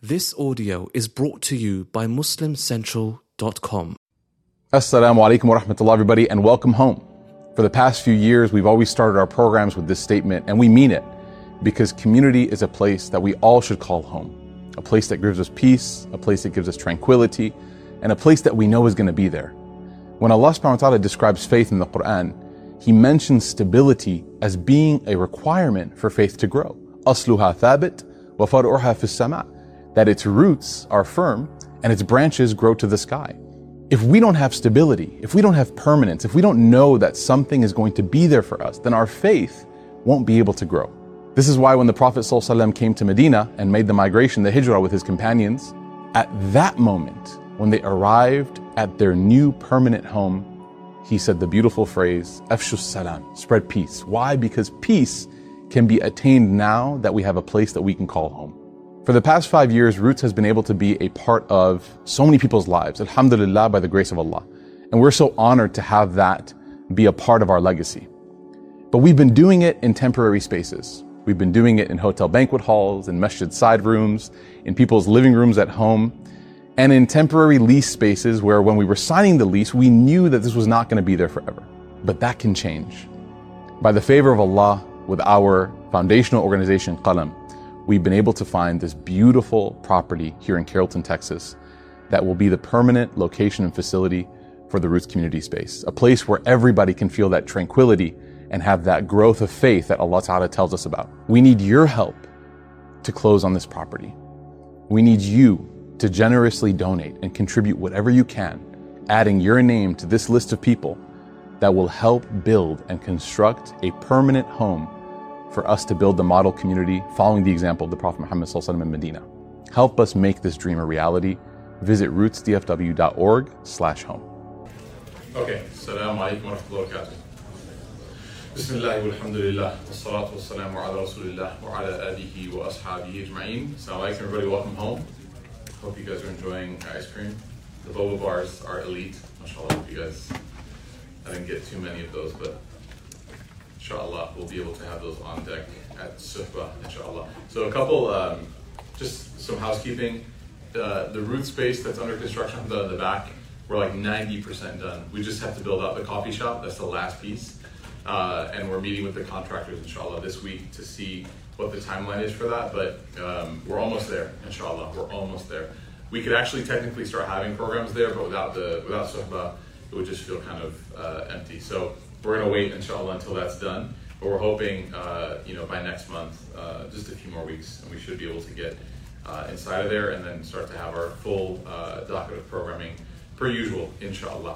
This audio is brought to you by MuslimCentral.com. Assalamu alaikum wa rahmatullah, everybody, and welcome home. For the past few years, we've always started our programs with this statement, and we mean it, because community is a place that we all should call home. A place that gives us peace, a place that gives us tranquility, and a place that we know is going to be there. When Allah subhanahu wa ta'ala describes faith in the Quran, He mentions stability as being a requirement for faith to grow. أَصْلُهَا ثَابِتٌ وَفَرْعُهَا فِي السَّمَاءِ. That its roots are firm and its branches grow to the sky. If we don't have stability, if we don't have permanence, if we don't know that something is going to be there for us, then our faith won't be able to grow. This is why when the Prophet ﷺ came to Medina and made the migration, the hijrah with his companions, at that moment, when they arrived at their new permanent home, he said the beautiful phrase, Afshu salam, spread peace. Why? Because peace can be attained now that we have a place that we can call home. For the past 5 years, Roots has been able to be a part of so many people's lives, alhamdulillah, by the grace of Allah. And we're so honored to have that be a part of our legacy. But we've been doing it in temporary spaces. We've been doing it in hotel banquet halls, in masjid side rooms, in people's living rooms at home, and in temporary lease spaces where when we were signing the lease, we knew that this was not going to be there forever. But that can change. By the favor of Allah, with our foundational organization, Qalam, we've been able to find this beautiful property here in Carrollton, Texas, that will be the permanent location and facility for the Roots community space. A place where everybody can feel that tranquility and have that growth of faith that Allah Ta'ala tells us about. We need your help to close on this property. We need you to generously donate and contribute whatever you can, adding your name to this list of people that will help build and construct a permanent home for us to build the model community following the example of the Prophet Muhammad ﷺ in Medina. Help us make this dream a reality. Visit rootsdfw.org/home. Okay, Assalamu alaikum wa rahmatullahi wa barakatuh. Bismillah walhamdulillah, wassalatu wassalamu ala rasulillah wa ala alihi wa ashabihi ajma'in. Assalamu alaikum everybody, welcome home. Hope you guys are enjoying ice cream. The boba bars are elite, mashallah. Hope you guys, I didn't get too many of those, but inshallah, we'll be able to have those on deck at Suhbah, inshallah. So a couple, just some housekeeping. The root space that's under construction, the back, we're like 90% done. We just have to build out the coffee shop. That's the last piece. And we're meeting with the contractors, inshallah, this week to see what the timeline is for that. But we're almost there, inshallah. We're almost there. We could actually technically start having programs there, but without Suhbah, it would just feel kind of empty. So we're going to wait, inshallah, until that's done. But we're hoping, by next month, just a few more weeks, and we should be able to get inside of there and then start to have our full docket of programming per usual, inshallah.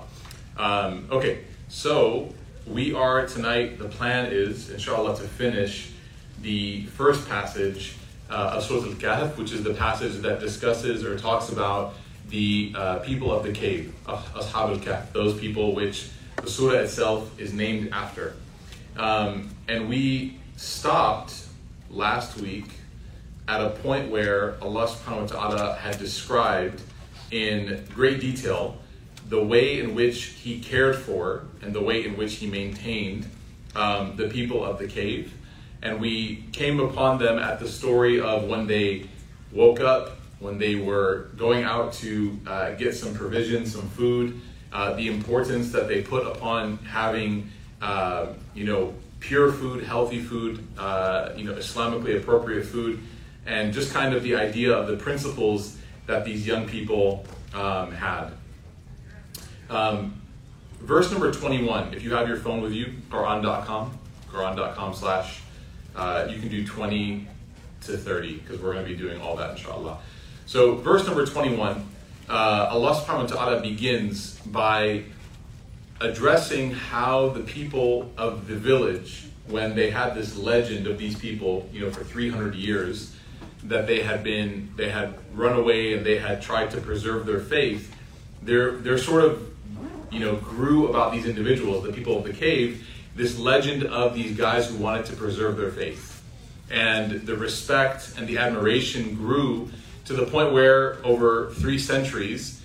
Okay, so we are tonight, the plan is, inshallah, to finish the first passage of Surah Al-Kahf, which is the passage that discusses or talks about the people of the cave, Ashab al-Kahf, those people which the surah itself is named after. And we stopped last week at a point where Allah subhanahu wa ta'ala had described in great detail the way in which He cared for and the way in which He maintained the people of the cave. And we came upon them at the story of when they woke up, when they were going out to get some provisions, some food, the importance that they put upon having, pure food, healthy food, Islamically appropriate food, and just kind of the idea of the principles that these young people had. Verse number 21, if you have your phone with you, Quran.com / you can do 20 to 30, because we're going to be doing all that, inshallah. So verse number 21, Allah subhanahu wa ta'ala begins by addressing how the people of the village, when they had this legend of these people, for 300 years, that they had run away and they had tried to preserve their faith, they're sort of, grew about these individuals, the people of the cave, this legend of these guys who wanted to preserve their faith. And the respect and the admiration grew to the point where over 3 centuries,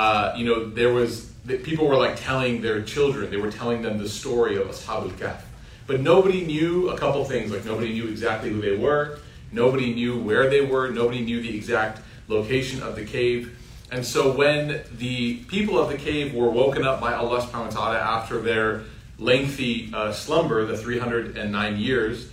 people were like telling their children, they were telling them the story of Ashab al-Kahf. But nobody knew a couple things, like nobody knew exactly who they were, nobody knew where they were, nobody knew the exact location of the cave. And so when the people of the cave were woken up by Allah subhanahu wa ta'ala after their lengthy slumber, the 309 years,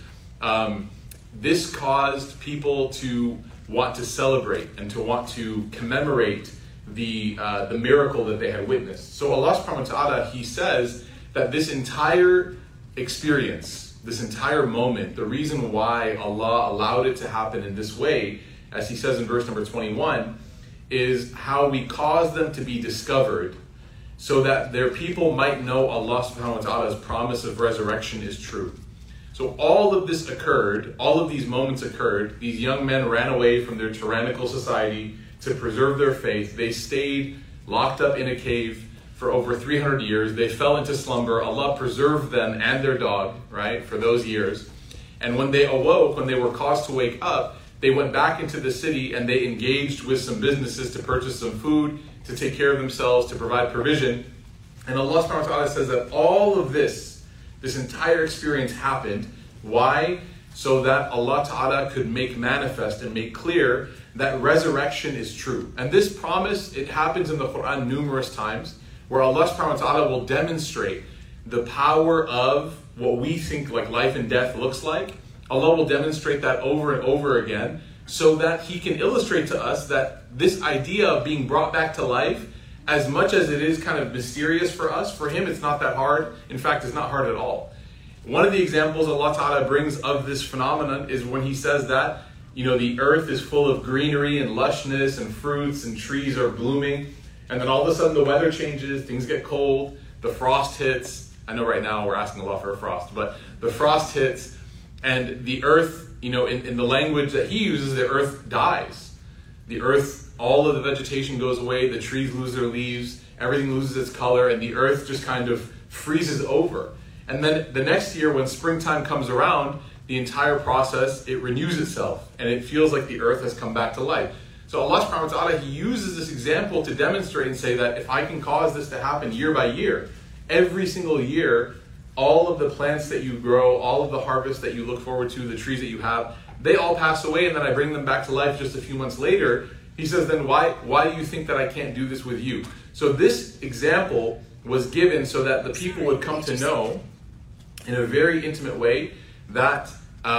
this caused people to want to celebrate and to want to commemorate the miracle that they had witnessed. So Allah subhanahu wa ta'ala, He says that this entire experience, this entire moment, the reason why Allah allowed it to happen in this way, as He says in verse number 21, is how we caused them to be discovered so that their people might know Allah subhanahu wa ta'ala's promise of resurrection is true. So all of this occurred, all of these moments occurred. These young men ran away from their tyrannical society to preserve their faith. They stayed locked up in a cave for over 300 years. They fell into slumber. Allah preserved them and their dog, right, for those years. And when they awoke, when they were caused to wake up, they went back into the city and they engaged with some businesses to purchase some food, to take care of themselves, to provide provision. And Allah subhanahu wa ta'ala says that all of this entire experience happened. Why? So that Allah ta'ala could make manifest and make clear that resurrection is true. And this promise, it happens in the Quran numerous times, where Allah subhanahu wa ta'ala will demonstrate the power of what we think like life and death looks like. Allah will demonstrate that over and over again so that He can illustrate to us that this idea of being brought back to life, as much as it is kind of mysterious for us, for Him it's not that hard. In fact, it's not hard at all. One of the examples Allah Ta'ala brings of this phenomenon is when He says that, the earth is full of greenery and lushness and fruits and trees are blooming. And then all of a sudden the weather changes, things get cold, the frost hits. I know right now we're asking Allah for a frost, but the frost hits. And the earth, in the language that He uses, the earth dies. The earth, all of the vegetation goes away, the trees lose their leaves, everything loses its color, and the earth just kind of freezes over. And then the next year when springtime comes around, the entire process, it renews itself, and it feels like the earth has come back to life. So Allah subhanahu wa ta'ala, He uses this example to demonstrate and say that if I can cause this to happen year by year, every single year, all of the plants that you grow, all of the harvest that you look forward to, the trees that you have, they all pass away and then I bring them back to life just a few months later. He says, then why do you think that I can't do this with you? So this example was given so that the people would come to know in a very intimate way that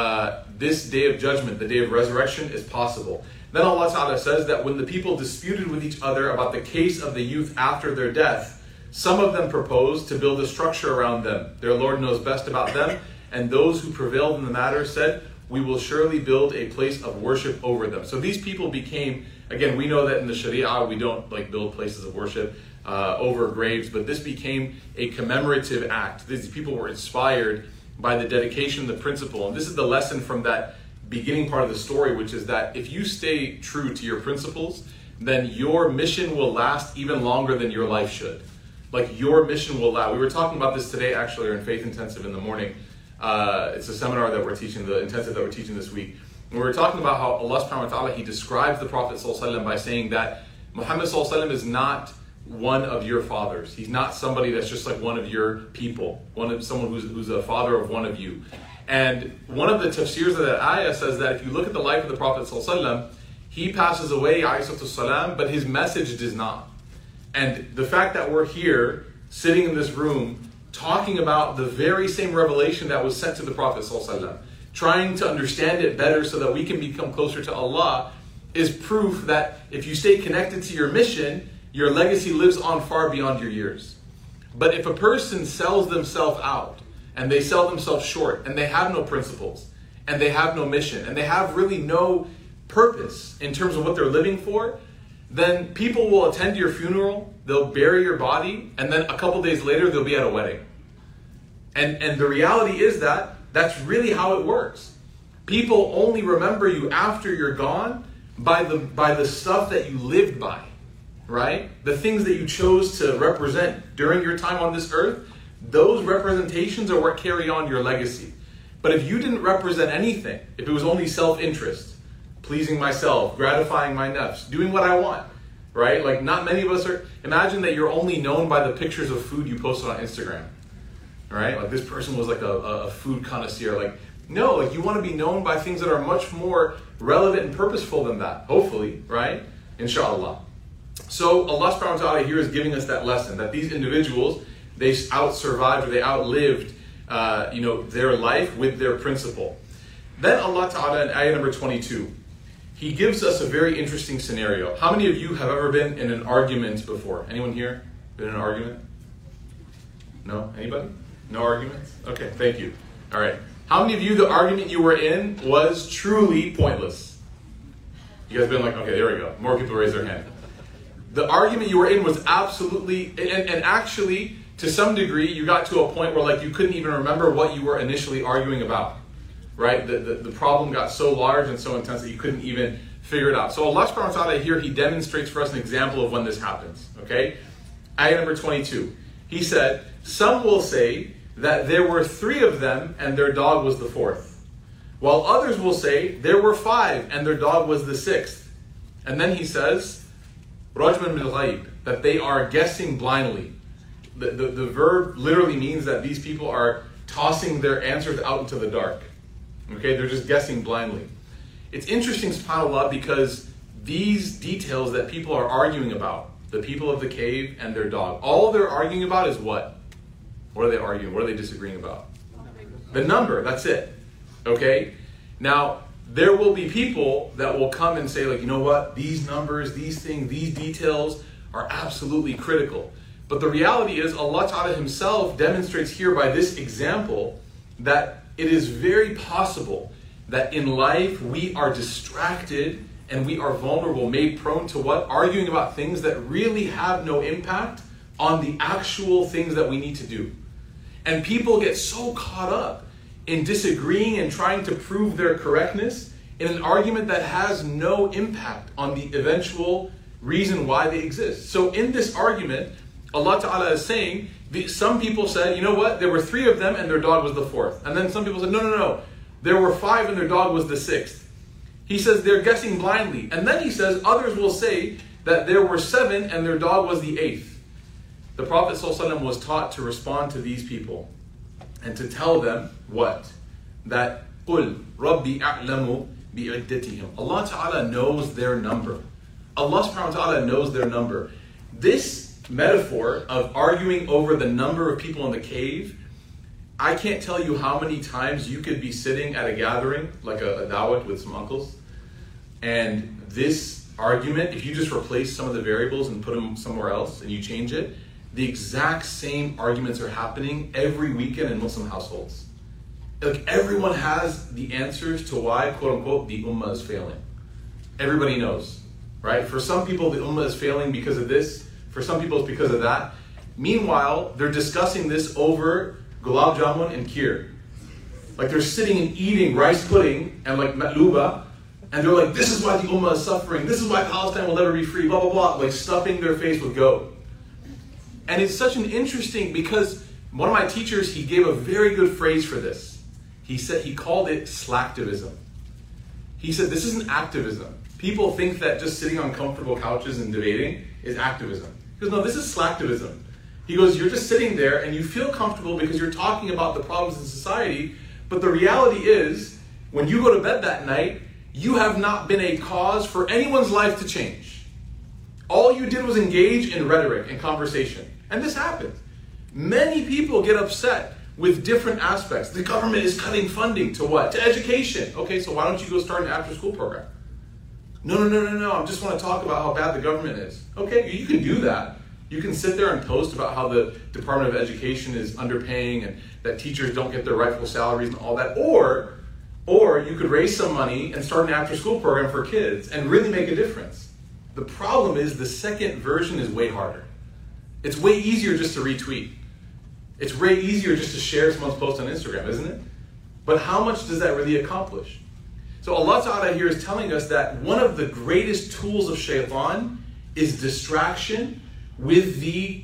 this day of judgment, the day of resurrection, is possible. Then Allah Ta'ala says that when the people disputed with each other about the case of the youth after their death, some of them proposed to build a structure around them. Their Lord knows best about them. And those who prevailed in the matter said, we will surely build a place of worship over them. So these people became, again, we know that in the Sharia, we don't build places of worship over graves, but this became a commemorative act. These people were inspired by the dedication of the principle. And this is the lesson from that beginning part of the story, which is that if you stay true to your principles, then your mission will last even longer than your life should. Your mission will last. We were talking about this today, actually, in Faith Intensive in the morning. It's a seminar that we're teaching, the intensive that we're teaching this week. And we were talking about how Allah subhanahu wa ta'ala, He describes the Prophet ﷺ by saying that Muhammad ﷺ is not one of your fathers. He's not somebody that's just like one of your people, someone who's a father of one of you. And one of the tafsirs of that ayah says that if you look at the life of the Prophet ﷺ, he passes away, ﷺ, but his message does not. And the fact that we're here, sitting in this room, talking about the very same revelation that was sent to the Prophet ﷺ, trying to understand it better so that we can become closer to Allah, is proof that if you stay connected to your mission, your legacy lives on far beyond your years. But if a person sells themselves out, and they sell themselves short, and they have no principles, and they have no mission, and they have really no purpose in terms of what they're living for, then people will attend your funeral, they'll bury your body, and then a couple days later they'll be at a wedding. And the reality is that that's really how it works. People only remember you after you're gone by the stuff that you lived by, right? The things that you chose to represent during your time on this earth, those representations are what carry on your legacy. But if you didn't represent anything, if it was only self-interest, pleasing myself, gratifying my nafs, doing what I want, right? Not many of us are. Imagine that you're only known by the pictures of food you posted on Instagram, right? This person was a food connoisseur. No, you want to be known by things that are much more relevant and purposeful than that, hopefully, right? Inshallah. So Allah subhanahu wa ta'ala here is giving us that lesson, that these individuals, they out-survived or they outlived their life with their principle. Then Allah ta'ala in ayah number 22, He gives us a very interesting scenario. How many of you have ever been in an argument before? Anyone here been in an argument? No? Anybody? No arguments? Okay, thank you. All right. How many of you, the argument you were in was truly pointless? You guys been like, okay, there we go. More people raise their hand. The argument you were in was absolutely, and actually, to some degree, you got to a point where like you couldn't even remember what you were initially arguing about. Right? The problem got so large and so intense that you couldn't even figure it out. So Allah subhanahu wa ta'ala here, He demonstrates for us an example of when this happens. Okay? Ayah number 22. He said, some will say that there were 3 of them and their dog was the 4th. While others will say there were 5 and their dog was the 6th. And then he says, Rajman bil ghayb, that they are guessing blindly. The verb literally means that these people are tossing their answers out into the dark. Okay, they're just guessing blindly. It's interesting, subhanAllah, because these details that people are arguing about, the people of the cave and their dog, all they're arguing about is what? What are they arguing? What are they disagreeing about? The number, that's it. Okay? Now, there will be people that will come and say, like, you know what? These numbers, these things, these details are absolutely critical. But the reality is, Allah Ta'ala Himself demonstrates here by this example that it is very possible that in life we are distracted and we are vulnerable, made prone to what? Arguing about things that really have no impact on the actual things that we need to do. And people get so caught up in disagreeing and trying to prove their correctness in an argument that has no impact on the eventual reason why they exist. So in this argument, Allah Ta'ala is saying, some people said, you know what, there were 3 of them and their dog was the 4th. And then some people said, no, there were 5 and their dog was the 6th. He says they're guessing blindly. And then he says others will say that there were 7 and their dog was the 8th. The Prophet ﷺ was taught to respond to these people and to tell them what? That قُلْ رَبِّي أَعْلَمُ بِعِدَّتِهِمْ. Allah Ta'ala knows their number. Allah subhanahu wa ta'ala knows their number. This metaphor of arguing over the number of people in the cave, I can't tell you how many times you could be sitting at a gathering, like a dawah with some uncles, and this argument, if you just replace some of the variables and put them somewhere else and you change it, the exact same arguments are happening every weekend in Muslim households. Like everyone has the answers to why, quote unquote, the ummah is failing. Everybody knows, right? For some people, the ummah is failing because of this. For some people, it's because of that. Meanwhile, they're discussing this over gulab jamun and kheer. Like they're sitting and eating rice pudding and like matluba, and they're like, this is why the ummah is suffering. This is why Palestine will never be free, blah, blah, blah. Like stuffing their face with goat. And it's such an interesting, because one of my teachers, he gave a very good phrase for this. He called it slacktivism. He said, this isn't activism. People think that just sitting on comfortable couches and debating is activism. He goes, no, this is slacktivism. He goes, you're just sitting there and you feel comfortable because you're talking about the problems in society, but the reality is, when you go to bed that night, you have not been a cause for anyone's life to change. All you did was engage in rhetoric and conversation. And this happens. Many people get upset with different aspects. The government is cutting funding to what? To education. Okay, so why don't you go start an after-school program? No, I just want to talk about how bad the government is. Okay, you can do that. You can sit there and post about how the Department of Education is underpaying and that teachers don't get their rightful salaries and all that. Or you could raise some money and start an after-school program for kids and really make a difference. The problem is the second version is way harder. It's way easier just to retweet. It's way easier just to share someone's post on Instagram, isn't it? But how much does that really accomplish? So Allah Ta'ala here is telling us that one of the greatest tools of shaitan is distraction with the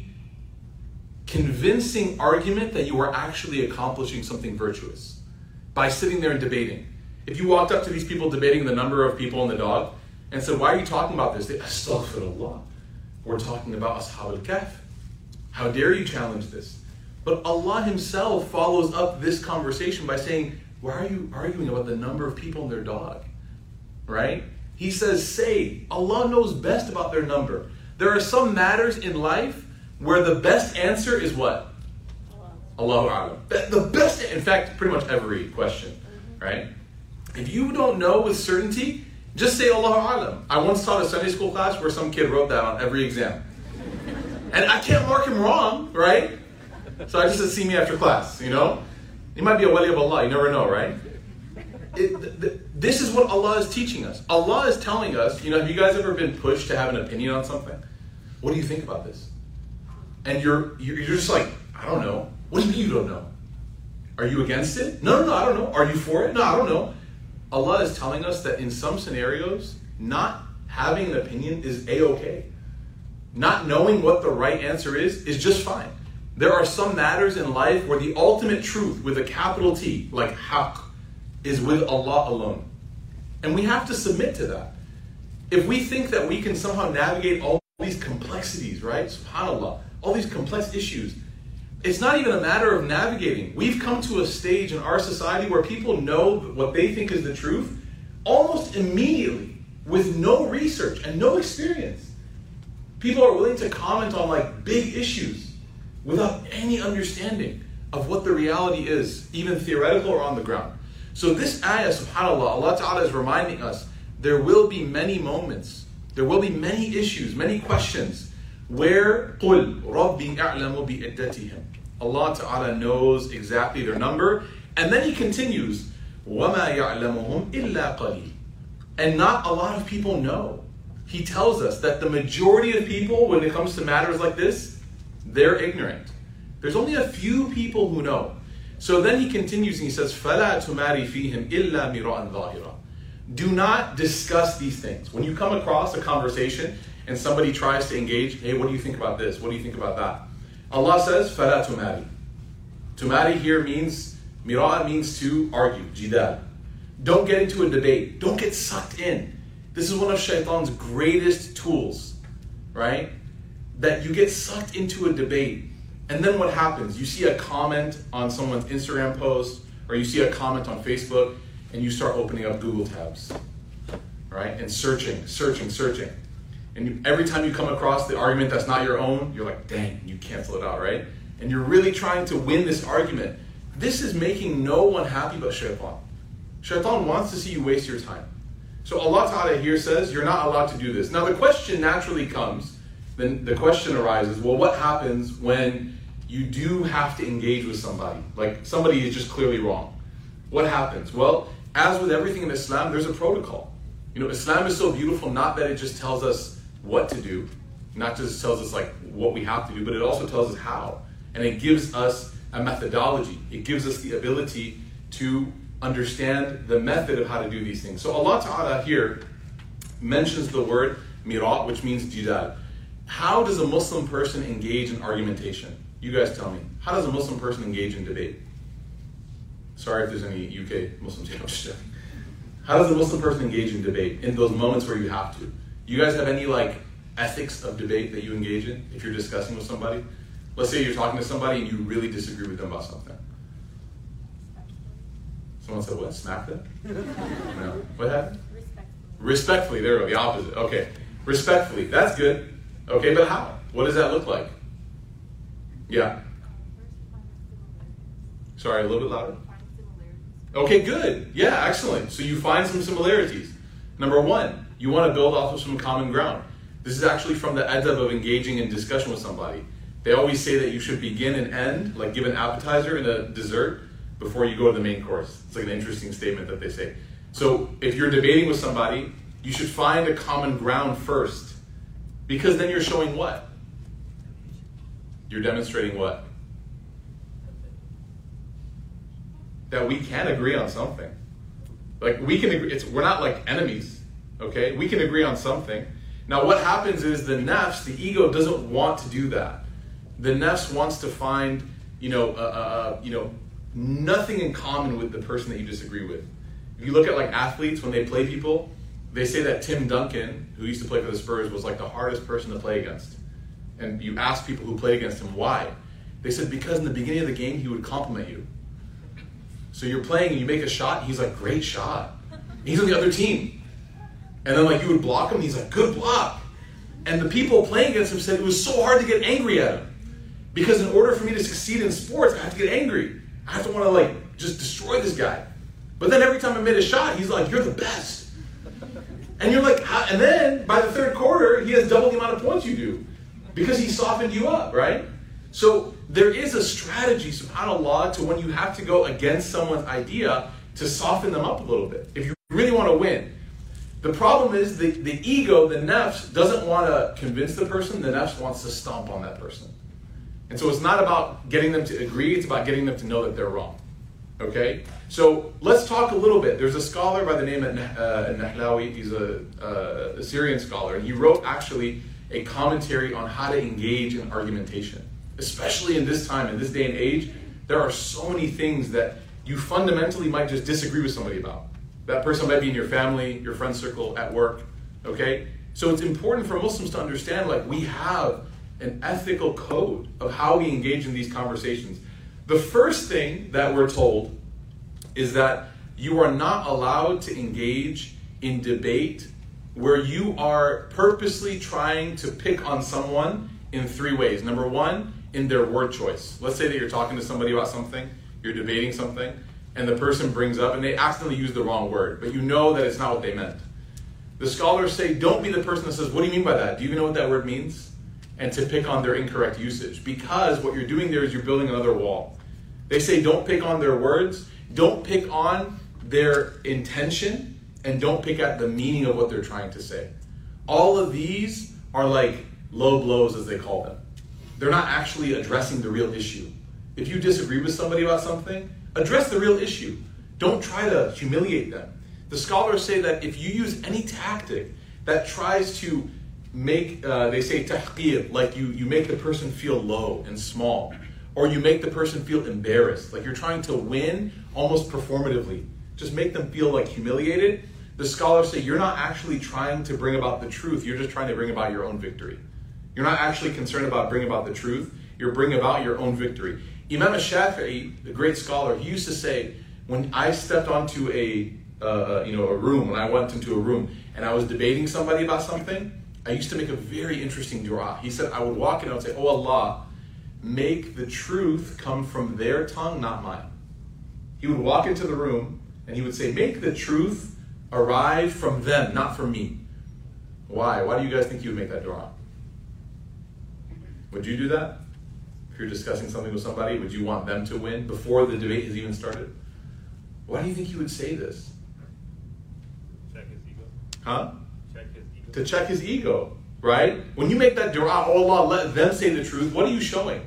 convincing argument that you are actually accomplishing something virtuous by sitting there and debating. If you walked up to these people debating the number of people in the dog and said, why are you talking about this? They, Astaghfirullah. We're talking about Ashab al-Kahf. How dare you challenge this? But Allah Himself follows up this conversation by saying, why are you arguing about the number of people in their dog? right? He says, say, Allah knows best about their number. There are some matters in life where the best answer is what? Allahu A'lam. The best, in fact, pretty much every question, right? If you don't know with certainty, just say Allahu A'lam. I once taught a Sunday school class where some kid wrote that on every exam. And I can't mark him wrong, right? So I just said, see me after class, you know? He might be a wali of Allah, you never know, right? This is what Allah is teaching us. Allah is telling us, you know, have you guys ever been pushed to have an opinion on something? What do you think about this? And you're just like, I don't know. What do you mean you don't know? Are you against it? No, I don't know. Are you for it? No, I don't know. Allah is telling us that in some scenarios, not having an opinion is A-okay. Not knowing what the right answer is just fine. There are some matters in life where the ultimate truth with a capital T, like haqq, is with Allah alone. And we have to submit to that. If we think that we can somehow navigate all these complexities, right? SubhanAllah, all these complex issues, it's not even a matter of navigating. We've come to a stage in our society where people know what they think is the truth almost immediately with no research and no experience. People are willing to comment on like big issues without any understanding of what the reality is, even theoretical or on the ground. So this ayah, subhanAllah, Allah Ta'ala is reminding us there will be many moments, there will be many issues, many questions where قُلْ رَبِّي أَعْلَمُ بِإِدَّتِهِمْ. Allah Ta'ala knows exactly their number. And then He continues, وَمَا يَعْلَمُهُمْ إِلَّا قَلِيلٌ. And not a lot of people know. He tells us that the majority of people, when it comes to matters like this, they're ignorant. There's only a few people who know. So then He continues and He says, فَلَا تُمَارِ فِيهِمْ إِلَّا مِرَاءً ظَاهِرًا. Do not discuss these things. When you come across a conversation and somebody tries to engage, hey, what do you think about this? What do you think about that? Allah says, فَلَا تُمَارِ. Tumari here means, mira'a means to argue, jidal. Don't get into a debate. Don't get sucked in. This is one of shaitan's greatest tools, right? That you get sucked into a debate. And then what happens? You see a comment on someone's Instagram post, or you see a comment on Facebook, and you start opening up Google tabs, right? And searching. And every time you come across the argument that's not your own, you're like, dang, you cancel it out, right? And you're really trying to win this argument. This is making no one happy but shaitan. Shaitan wants to see you waste your time. So Allah Ta'ala here says, you're not allowed to do this. Now the question naturally comes, then the question arises, well, what happens when you do have to engage with somebody? Like somebody is just clearly wrong. What happens? Well, as with everything in Islam, there's a protocol. You know, Islam is so beautiful, not that it just tells us what to do, not just tells us like what we have to do, but it also tells us how. And it gives us a methodology. It gives us the ability to understand the method of how to do these things. So Allah Ta'ala here mentions the word mira', which means jidal. How does a Muslim person engage in argumentation? You guys tell me. How does a Muslim person engage in debate? Sorry if there's any UK Muslims here. I'm just joking. How does a Muslim person engage in debate in those moments where you have to? Do you guys have any like ethics of debate that you engage in if you're discussing with somebody? Let's say you're talking to somebody and you really disagree with them about something. Someone said what? Smack them? No. What happened? Respectfully. There we go. The opposite. Okay. Respectfully. That's good. Okay, but how? What does that look like? Yeah. Sorry, a little bit louder. Okay, good. Yeah, excellent. So you find some similarities. Number one, you want to build off of some common ground. This is actually from the adab of engaging in discussion with somebody. They always say that you should begin and end, like give an appetizer and a dessert before you go to the main course. It's like an interesting statement that they say. So if you're debating with somebody, you should find a common ground first. Because then you're showing what? You're demonstrating what? That we can agree on something. Like we can agree, we're not like enemies, okay? We can agree on something. Now what happens is the nafs, the ego, doesn't want to do that. The nafs wants to find, nothing in common with the person that you disagree with. If you look at like athletes, when they play people, they say that Tim Duncan, who used to play for the Spurs, was like the hardest person to play against. And you ask people who played against him why. They said because in the beginning of the game, he would compliment you. So you're playing and you make a shot, and he's like, great shot. He's on the other team. And then like you would block him, and he's like, good block. And the people playing against him said it was so hard to get angry at him. Because in order for me to succeed in sports, I have to get angry. I have to want to like just destroy this guy. But then every time I made a shot, he's like, you're the best. And you're like, how? And then by the third quarter, he has double the amount of points you do. Because he softened you up, right? So there is a strategy, subhanAllah, to when you have to go against someone's idea to soften them up a little bit. If you really want to win. The problem is the ego, the nafs, doesn't want to convince the person. The nafs wants to stomp on that person. And so it's not about getting them to agree. It's about getting them to know that they're wrong. Okay? So let's talk a little bit. There's a scholar by the name of Nahlawi. He's a Syrian scholar. And he wrote actually a commentary on how to engage in argumentation. Especially in this time, in this day and age, there are so many things that you fundamentally might just disagree with somebody about. That person might be in your family, your friend circle, at work, okay? So it's important for Muslims to understand, like, we have an ethical code of how we engage in these conversations. The first thing that we're told is that you are not allowed to engage in debate where you are purposely trying to pick on someone in three ways. Number one, in their word choice. Let's say that you're talking to somebody about something, you're debating something, and the person brings up, and they accidentally use the wrong word, but you know that it's not what they meant. The scholars say, don't be the person that says, what do you mean by that? Do you even know what that word means? And to pick on their incorrect usage. Because what you're doing there is you're building another wall. They say, don't pick on their words, don't pick on their intention, and don't pick at the meaning of what they're trying to say. All of these are like low blows, as they call them. They're not actually addressing the real issue. If you disagree with somebody about something, address the real issue. Don't try to humiliate them. The scholars say that if you use any tactic that tries to make, they say tahqir, like you make the person feel low and small, or you make the person feel embarrassed, like you're trying to win almost performatively, just make them feel like humiliated. The scholars say you're not actually trying to bring about the truth, you're just trying to bring about your own victory. You're not actually concerned about bringing about the truth, you're bringing about your own victory. Imam al-Shafi'i, the great scholar, he used to say, when I stepped onto a room, when I went into a room and I was debating somebody about something, I used to make a very interesting dua. He said, I would walk in and I would say, oh Allah, make the truth come from their tongue, not mine. He would walk into the room and he would say, make the truth arrive from them, not from me. Why? Why do you guys think he would make that dua? Would you do that? If you're discussing something with somebody, would you want them to win before the debate has even started? Why do you think he would say this? Check his ego. Huh? Check his ego. To check his ego, right? When you make that dua, oh Allah, let them say the truth, what are you showing?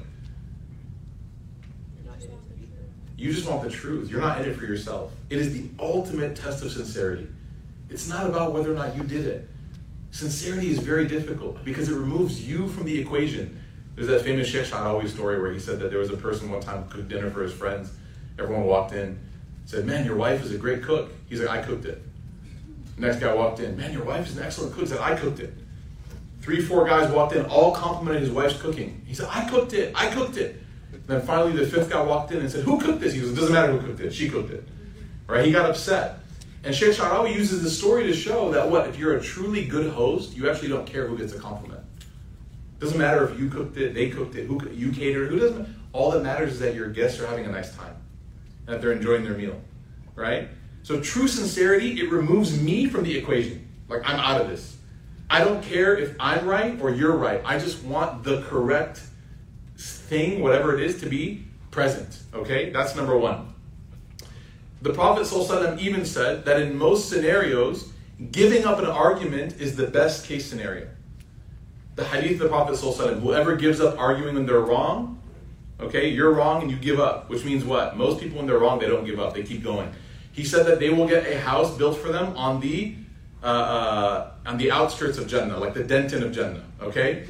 You just want the truth. You're not in it for yourself. It is the ultimate test of sincerity. It's not about whether or not you did it. Sincerity is very difficult because it removes you from the equation. There's that famous Sheikh Sha'rawi story where he said that there was a person one time who cooked dinner for his friends. Everyone walked in, said, man, your wife is a great cook. He's like, I cooked it. Next guy walked in, man, your wife is an excellent cook. He said, I cooked it. 3-4 guys walked in, all complimented his wife's cooking. He said, I cooked it. Then finally the 5th guy walked in and said, who cooked this? He goes, it doesn't matter who cooked it, she cooked it. Right? He got upset. And Sheikh Sha'rawi uses the story to show that if you're a truly good host, you actually don't care who gets a compliment. Doesn't matter if you cooked it, they cooked it, you catered, who doesn't. All that matters is that your guests are having a nice time and that they're enjoying their meal, right? So true sincerity, it removes me from the equation. Like, I'm out of this. I don't care if I'm right or you're right. I just want the correct thing, whatever it is, to be present, okay? That's number one. The Prophet ﷺ even said that in most scenarios, giving up an argument is the best case scenario. The hadith of the Prophet ﷺ, whoever gives up arguing when they're wrong, okay, you're wrong and you give up, which means what? Most people when they're wrong, they don't give up, they keep going. He said that they will get a house built for them on the outskirts of Jannah, like the Denton of Jannah, okay?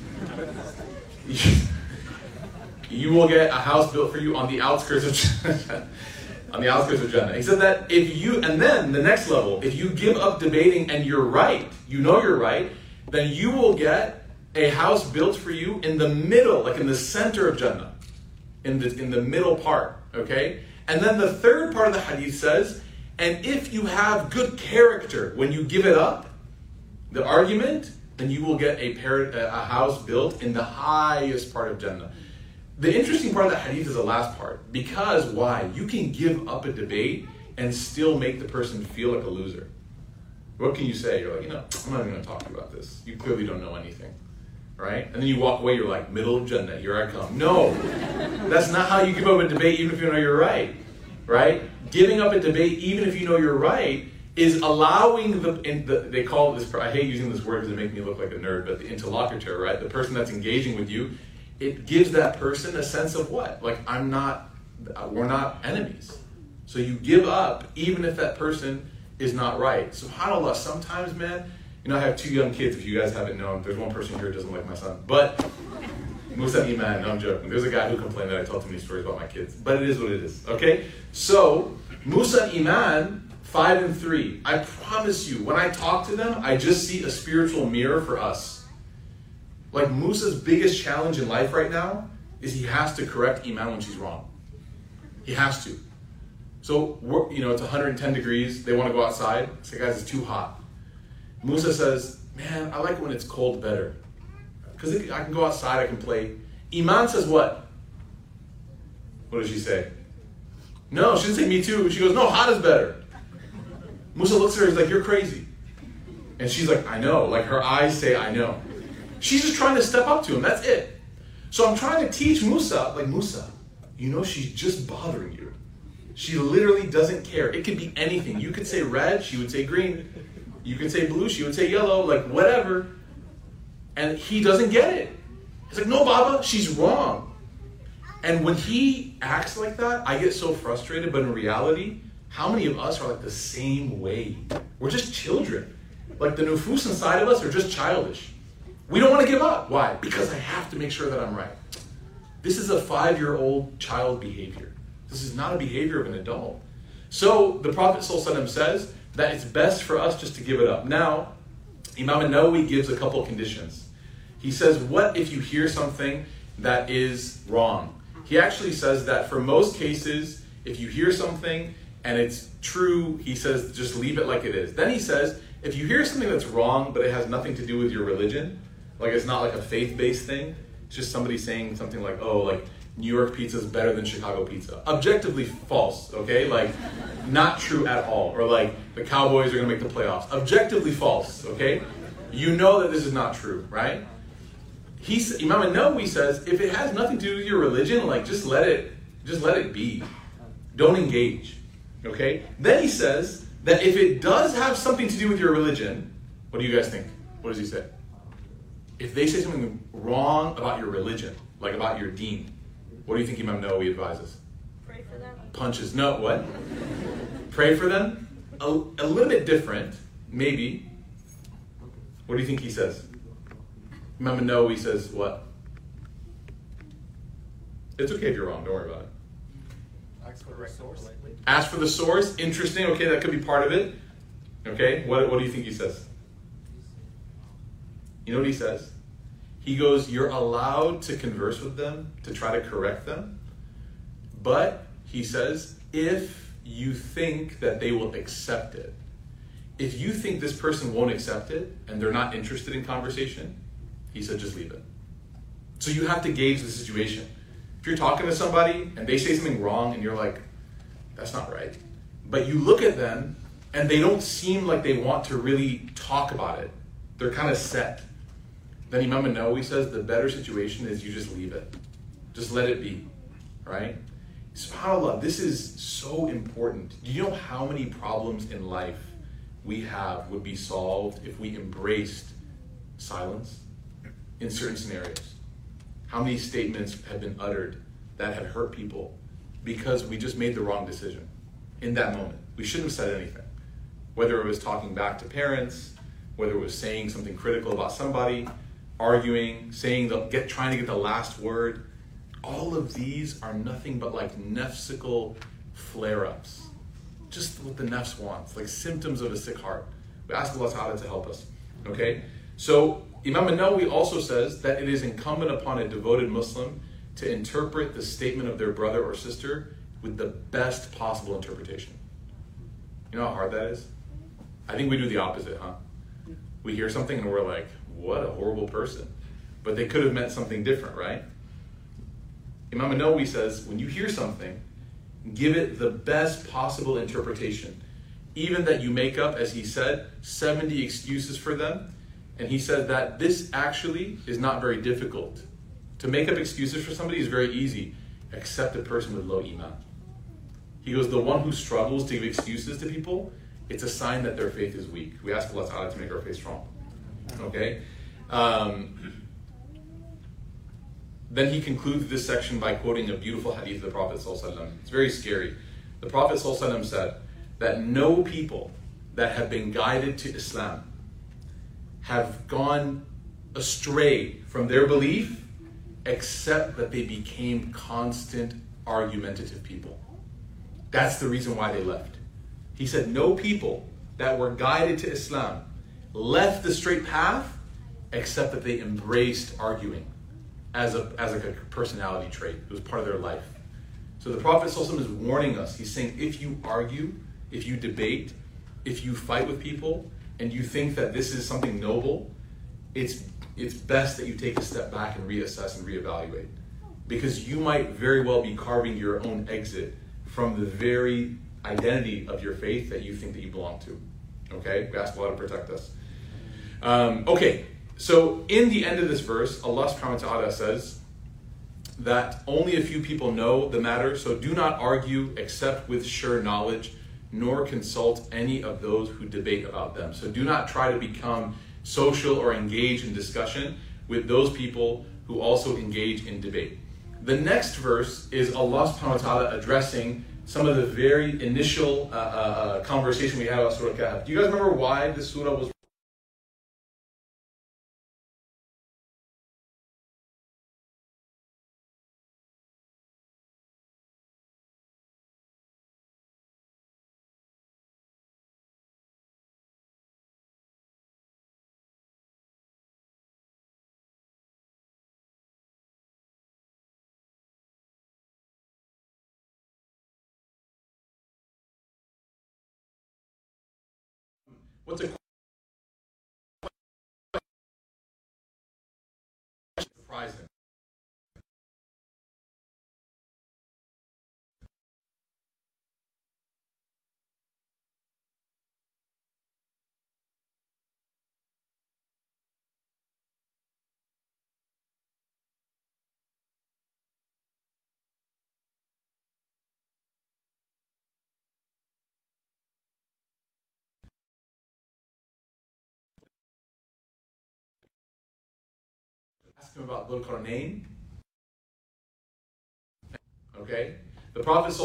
You will get a house built for you on the outskirts of Jannah. On the outskirts of Jannah. He said that and then the next level, if you give up debating and you're right, you know you're right, then you will get a house built for you in the middle, like in the center of Jannah, in the middle part, okay? And then the third part of the hadith says, and if you have good character when you give it up, the argument, then you will get a house built in the highest part of Jannah. The interesting part of that hadith is the last part. Because why? You can give up a debate and still make the person feel like a loser. What can you say? You're like, I'm not even going to talk to you about this. You clearly don't know anything. Right? And then you walk away, you're like, middle of Jannah, here I come. No, that's not how you give up a debate even if you know you're right. Right? Giving up a debate even if you know you're right is allowing they call this, I hate using this word because it makes me look like a nerd, but the interlocutor, right? The person that's engaging with you, it gives that person a sense of what? Like, we're not enemies. So you give up even if that person is not right. SubhanAllah, sometimes, man, I have 2 young kids, if you guys haven't known. There's one person here who doesn't like my son. But, Musa Iman, no, I'm joking. There's a guy who complained that I tell too many stories about my kids. But it is what it is, okay? So, Musa Iman, 5 and 3. I promise you, when I talk to them, I just see a spiritual mirror for us. Like, Musa's biggest challenge in life right now is he has to correct Iman when she's wrong. He has to. So, it's 110 degrees. They want to go outside. I say, guys, it's too hot. Musa says, man, I like it when it's cold better. Because I can go outside, I can play. Iman says what? What does she say? No, she didn't say me too. She goes, no, hot is better. Musa looks at her, he's like, you're crazy. And she's like, I know. Like, her eyes say, I know. She's just trying to step up to him, that's it. So I'm trying to teach Musa, like, Musa, she's just bothering you. She literally doesn't care. It could be anything. You could say red, she would say green. You could say blue, she would say yellow, like whatever. And he doesn't get it. He's like, no, Baba, she's wrong. And when he acts like that, I get so frustrated. But in reality, how many of us are like the same way? We're just children. Like the nufus inside of us are just childish. We don't want to give up. Why? Because I have to make sure that I'm right. This is a 5-year-old child behavior. This is not a behavior of an adult. So the Prophet ﷺ says that it's best for us just to give it up. Now, Imam An-Nawawi gives a couple conditions. He says, what if you hear something that is wrong? He actually says that for most cases, if you hear something and it's true, he says, just leave it like it is. Then he says, if you hear something that's wrong, but it has nothing to do with your religion, like it's not like a faith-based thing, it's just somebody saying something like, oh, like New York pizza is better than Chicago pizza. Objectively false, okay? Like, not true at all. Or like, the Cowboys are gonna make the playoffs. Objectively false, okay? You know that this is not true, right? Imam An-Nawawi says, if it has nothing to do with your religion, like, just let it be. Don't engage, okay? Then he says that if it does have something to do with your religion, what do you guys think? What does he say? If they say something wrong about your religion, like about your deen, what do you think Imam Nawawi advises? Pray for them. Punches. No, what? Pray for them? A little bit different, maybe. What do you think he says? Imam Nawawi says what? It's okay if you're wrong, don't worry about it. Ask for the source. Ask for the source. Interesting. Okay, that could be part of it. Okay, what do you think he says? You know what he says? He goes, you're allowed to converse with them, to try to correct them. But, he says, if you think that they will accept it. If you think this person won't accept it, and they're not interested in conversation, he said, just leave it. So you have to gauge the situation. If you're talking to somebody, and they say something wrong, and you're like, that's not right. But you look at them, and they don't seem like they want to really talk about it. They're kind of set. Then Imam An-Nawawi says the better situation is you just leave it. Just let it be, right? SubhanAllah, this is so important. Do you know how many problems in life we have would be solved if we embraced silence in certain scenarios? How many statements have been uttered that had hurt people because we just made the wrong decision in that moment? We shouldn't have said anything. Whether it was talking back to parents, whether it was saying something critical about somebody, arguing, trying to get the last word. All of these are nothing but like nafsical flare-ups. Just what the nafs wants, like symptoms of a sick heart. We ask Allah Ta'ala to help us, okay? So Imam An-Nawawi also says that it is incumbent upon a devoted Muslim to interpret the statement of their brother or sister with the best possible interpretation. You know how hard that is? I think we do the opposite, huh? We hear something and we're like, what a horrible person. But they could have meant something different, right? Imam An-Nawawi says, when you hear something, give it the best possible interpretation. Even that you make up, as he said, 70 excuses for them. And he said that this actually is not very difficult. To make up excuses for somebody is very easy, except a person with low iman. He goes, the one who struggles to give excuses to people, it's a sign that their faith is weak. We ask Allah Ta'ala to make our faith strong. Okay? Then he concludes this section by quoting a beautiful hadith of the Prophet ﷺ. It's very scary. The Prophet ﷺ said that no people that have been guided to Islam have gone astray from their belief except that they became constant argumentative people. That's the reason why they left. He said no people that were guided to Islam left the straight path except that they embraced arguing as a personality trait. It was part of their life. So the Prophet ﷺ is warning us. He's saying if you argue, if you debate, if you fight with people, and you think that this is something noble, it's best that you take a step back and reassess and reevaluate. Because you might very well be carving your own exit from the very identity of your faith that you think that you belong to. Okay? We ask Allah to protect us. Okay, so in the end of this verse, Allah subhanahu wa ta'ala says that only a few people know the matter, so do not argue except with sure knowledge, nor consult any of those who debate about them. So do not try to become social or engage in discussion with those people who also engage in debate. The next verse is Allah subhanahu wa ta'ala addressing some of the very initial conversation we had about Surah Kahf. Do you guys remember why this surah was? What's a surprising? Ask him about Dhul Qarnayn. Okay? The Prophet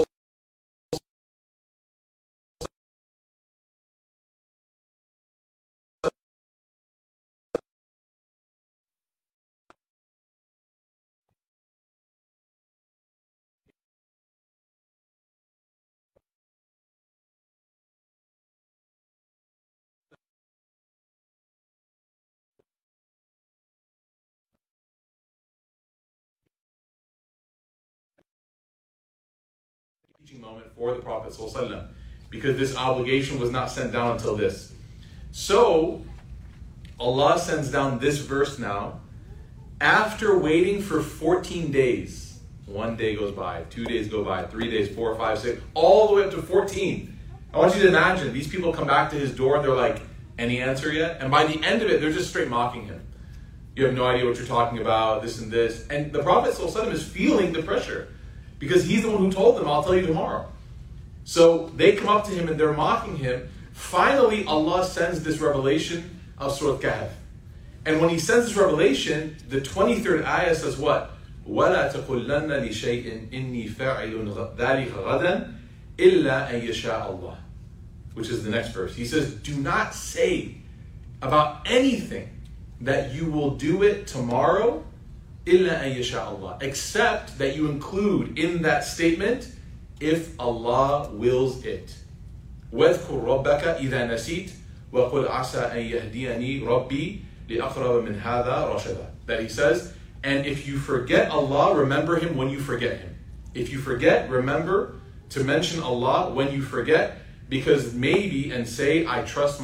teaching moment for the Prophet ﷺ, because this obligation was not sent down until this. So Allah sends down this verse now after waiting for 14 days. 1 day goes by, 2 days go by, 3 days, 4, 5, 6, all the way up to 14. I want you to imagine these people come back to his door and they're like, any answer yet? And by the end of it, they're just straight mocking him. You have no idea what you're talking about, this and this. And the Prophet ﷺ is feeling the pressure, because he's the one who told them, I'll tell you tomorrow. So they come up to him and they're mocking him. Finally, Allah sends this revelation of Surah Kahf. And when he sends this revelation, the 23rd ayah says what? وَلَا تَقُلَّنَّ لِشَيْءٍ إِنِّي فَاعِلٌ ذَلِكَ غَدًا إِلَّا أَن يَشَاءَ اللَّهُ, which is the next verse. He says, do not say about anything that you will do it tomorrow, إِلَّا أَن يَشَاءَ اللَّهُ, except that you include in that statement, if Allah wills it. وَاذْكُرْ رَبَّكَ إِذَا نَسِيتَ وَقُلْ عَسَىٰ أَن يَهْدِيَنِي رَبِّي لِأَقْرَبَ مِنْ هَذَا رَشَدًا. That he says, and if you forget Allah, remember Him when you forget Him. If you forget, remember to mention Allah when you forget, because maybe, and say, I trust my Lord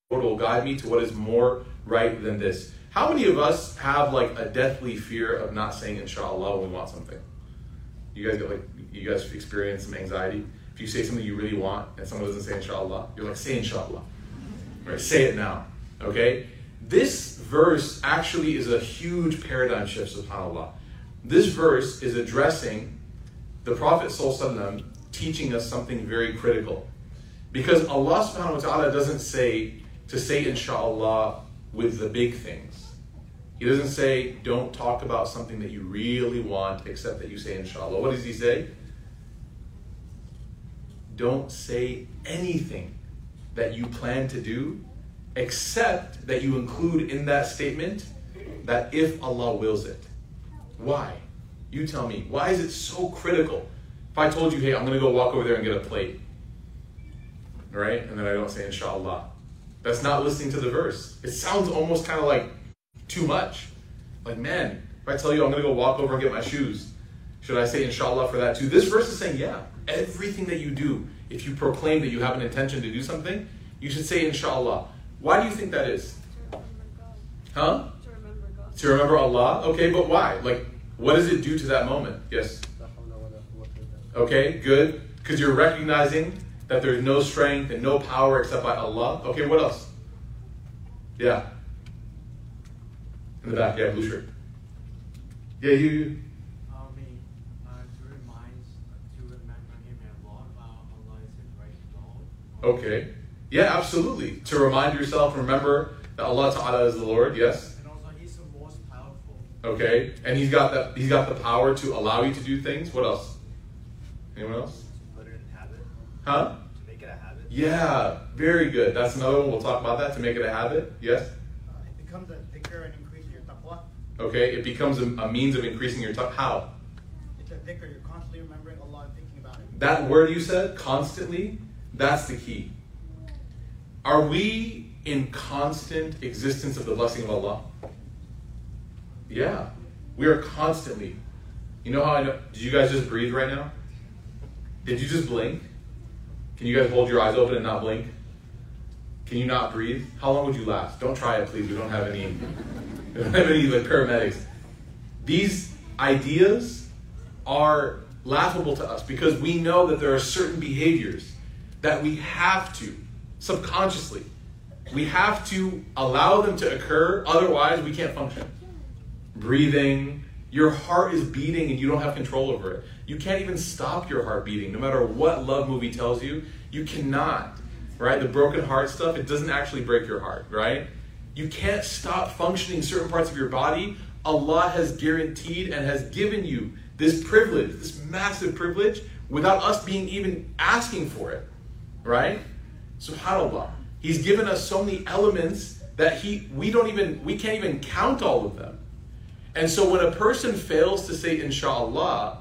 Lord will guide me to what is more right than this. How many of us have like a deathly fear of not saying inshallah when we want something? You guys experience some anxiety? If you say something you really want and someone doesn't say inshallah, you're like, say inshallah. Right? Say it now. Okay? This verse actually is a huge paradigm shift, subhanAllah. This verse is addressing the Prophet ﷺ teaching us something very critical. Because Allah subhanahu wa ta'ala doesn't say to say inshallah with the big things. He doesn't say don't talk about something that you really want except that you say inshallah. What does he say? Don't say anything that you plan to do except that you include in that statement that if Allah wills it. Why? You tell me. Why is it so critical? If I told you, hey, I'm going to go walk over there and get a plate, right? And then I don't say inshallah. That's not listening to the verse. It sounds almost kind of like too much. Like, man, if I tell you I'm going to go walk over and get my shoes, should I say inshallah for that too? This verse is saying, yeah, everything that you do, if you proclaim that you have an intention to do something, you should say inshallah. Why do you think that is? Huh? To remember God. To remember Allah? Okay, but why? Like, what does it do to that moment? Yes? Okay, good. Because you're recognizing that there's no strength and no power except by Allah. Okay, what else? Yeah. In the back, yeah, blue shirt. Yeah, you. To remember Him and Allah is His right Lord. Okay. Yeah, absolutely. To remind yourself, remember that Allah Ta'ala is the Lord, yes? And also He's the most powerful. Okay. And He's got the power to allow you to do things. What else? Anyone else? Put it in habit. Huh? To make it a habit. Yeah, very good. That's another one. We'll talk about that to make it a habit. Yes? It becomes a dhikr and increasing your taqwa. Okay, it becomes a means of increasing your How? It's a dhikr, you're constantly remembering Allah and thinking about it. That word you said, constantly, that's the key. Are we in constant existence of the blessing of Allah? Yeah, we are constantly. You know how I know? Did you guys just breathe right now? Did you just blink? Can you guys hold your eyes open and not blink? Can you not breathe? How long would you last? Don't try it, please. We don't have any like paramedics. These ideas are laughable to us because we know that there are certain behaviors that we have to, subconsciously, we have to allow them to occur, otherwise we can't function. Breathing, your heart is beating and you don't have control over it. You can't even stop your heart beating, no matter what love movie tells you. You cannot, right? The broken heart stuff, it doesn't actually break your heart, right? You can't stop functioning certain parts of your body. Allah has guaranteed and has given you this privilege, this massive privilege, without us being even asking for it, right? SubhanAllah. He's given us so many elements that we can't even count all of them. And so when a person fails to say inshallah,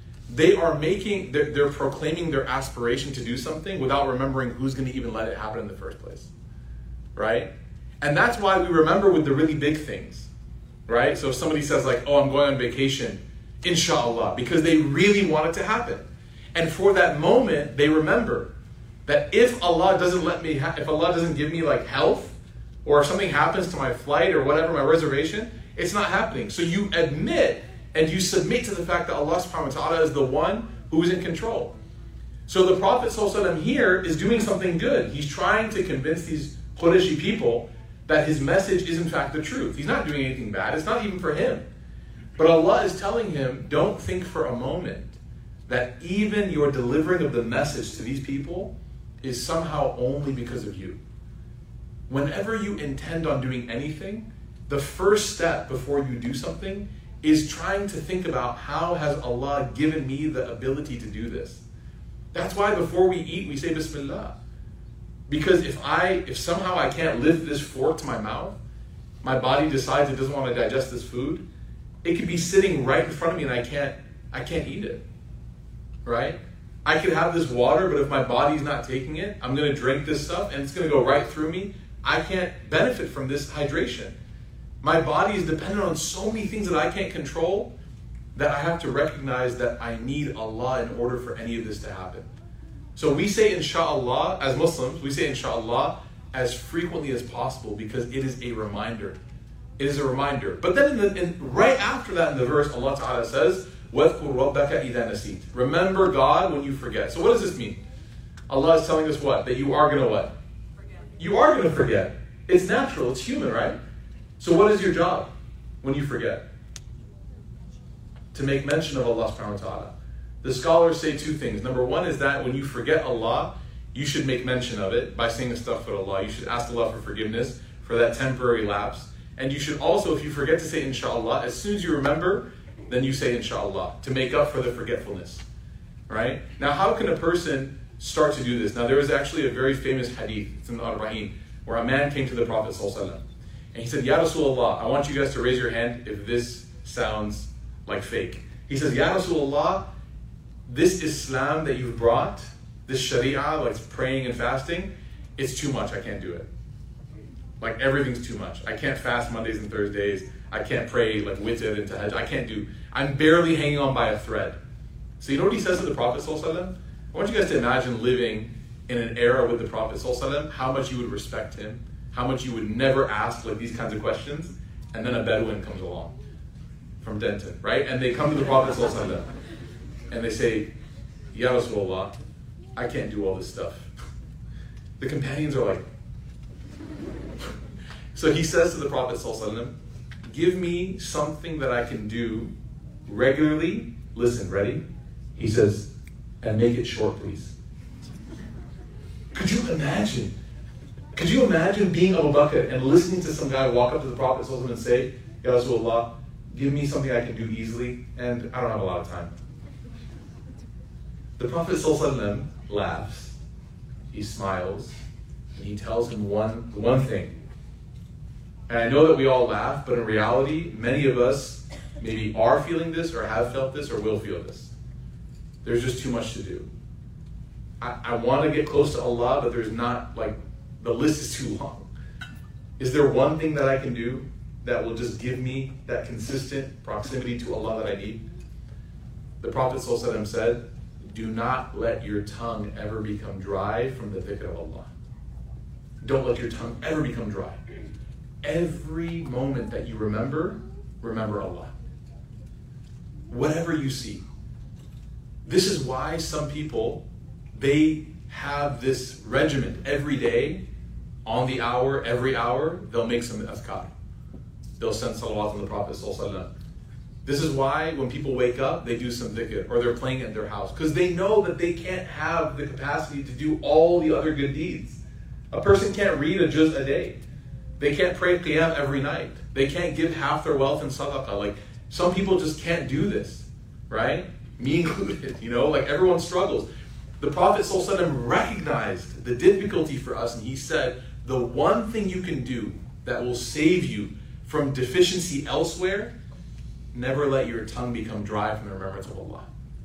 they're proclaiming their aspiration to do something without remembering who's going to even let it happen in the first place, right? And that's why we remember with the really big things, right? So if somebody says like, oh, I'm going on vacation, inshallah, because they really want it to happen. And for that moment, they remember that if Allah doesn't if Allah doesn't give me like health, or if something happens to my flight or whatever, my reservation, it's not happening. So you admit and you submit to the fact that Allah subhanahu wa ta'ala is the one who is in control. So the Prophet ﷺ here is doing something good. He's trying to convince these Qurayshi people that his message is in fact the truth. He's not doing anything bad. It's not even for him. But Allah is telling him, don't think for a moment that even your delivering of the message to these people is somehow only because of you. Whenever you intend on doing anything, the first step before you do something is trying to think about how has Allah given me the ability to do this. That's why before we eat, we say Bismillah. Because if somehow I can't lift this fork to my mouth, my body decides it doesn't want to digest this food, it could be sitting right in front of me and I can't eat it, right? I could have this water, but if my body's not taking it, I'm going to drink this stuff and it's going to go right through me. I can't benefit from this hydration. My body is dependent on so many things that I can't control that I have to recognize that I need Allah in order for any of this to happen. So we say inshallah, as Muslims, we say inshallah as frequently as possible because it is a reminder. It is a reminder. But then right after that in the verse, Allah Ta'ala says, وَاذْكُرْ رَبَّكَ إِذَا نَسِيتَ. Remember God when you forget. So what does this mean? Allah is telling us what? That you are going to what? Forget. You are going to forget. It's natural. It's human, right? So what is your job when you forget? To make mention of Allah subhanahu wa ta'ala. The scholars say two things. Number one is that when you forget Allah, you should make mention of it by saying astaghfirullah. You should ask Allah for forgiveness for that temporary lapse. And you should also, if you forget to say inshallah, as soon as you remember, then you say inshallah to make up for the forgetfulness. Right? Now, how can a person start to do this? Now, there is actually a very famous hadith, it's in the Arba'in, where a man came to the Prophet ﷺ, and he said, Ya Rasulullah, I want you guys to raise your hand if this sounds like fake. He says, Ya Rasulullah, this Islam that you've brought, this Sharia, like praying and fasting, it's too much, I can't do it. Like everything's too much. I can't fast Mondays and Thursdays. I can't pray like witr and tahajjud. I can't do. I'm barely hanging on by a thread. So you know what he says to the Prophet ﷺ? I want you guys to imagine living in an era with the Prophet ﷺ, how much you would respect him, how much you would never ask like these kinds of questions, and then a Bedouin comes along from Denton, right? And they come to the Prophet ﷺ and they say, Ya Rasulullah, I can't do all this stuff. The companions are like, so he says to the Prophet ﷺ, give me something that I can do regularly. Listen, ready? He says, and make it short, please. Could you imagine? Could you imagine being Abu Bakr and listening to some guy walk up to the Prophet ﷺ and say, Ya Rasulullah, give me something I can do easily, and I don't have a lot of time. The Prophet ﷺ laughs, he smiles, and he tells him one thing. And I know that we all laugh, but in reality, many of us maybe are feeling this or have felt this or will feel this. There's just too much to do. I want to get close to Allah, but there's not, like, the list is too long. Is there one thing that I can do that will just give me that consistent proximity to Allah that I need? The Prophet ﷺ said, do not let your tongue ever become dry from the dhikr of Allah. Don't let your tongue ever become dry. Every moment that you remember Allah. Whatever you see. This is why some people, they have this regimen every day, on the hour, every hour, they'll make some azkar. They'll send salawat on the Prophet ﷺ. This is why when people wake up, they do some dhikr, or they're playing at their house, because they know that they can't have the capacity to do all the other good deeds. A person can't read a juz a day. They can't pray qiyam every night. They can't give half their wealth in sadaqah. Like, some people just can't do this, right? Me included, like everyone struggles. The Prophet ﷺ recognized the difficulty for us, and he said, the one thing you can do that will save you from deficiency elsewhere, never let your tongue become dry from the remembrance of Allah.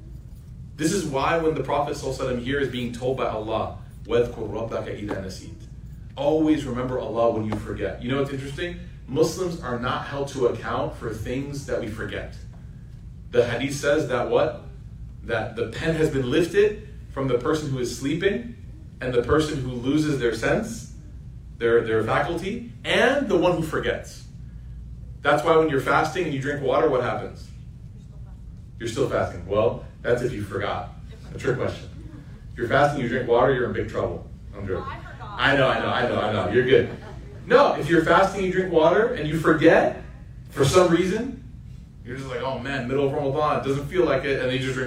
This is why when the Prophet ﷺ here is being told by Allah, وَاذْكُرْ رَبَّكَ إِذَا نَسِيتَ, always remember Allah when you forget. You know what's interesting? Muslims are not held to account for things that we forget. The hadith says that what? That the pen has been lifted from the person who is sleeping, and the person who loses their sense, their faculty, and the one who forgets. That's why when you're fasting and you drink water, what happens? You're still fasting. Well, that's if you forgot. A trick question. If you're fasting, you drink water, you're in big trouble. I'm joking. I know. You're good. No, if you're fasting, you drink water, and you forget, for some reason, you're just like, oh man, middle of Ramadan, it doesn't feel like it, and then you just drink,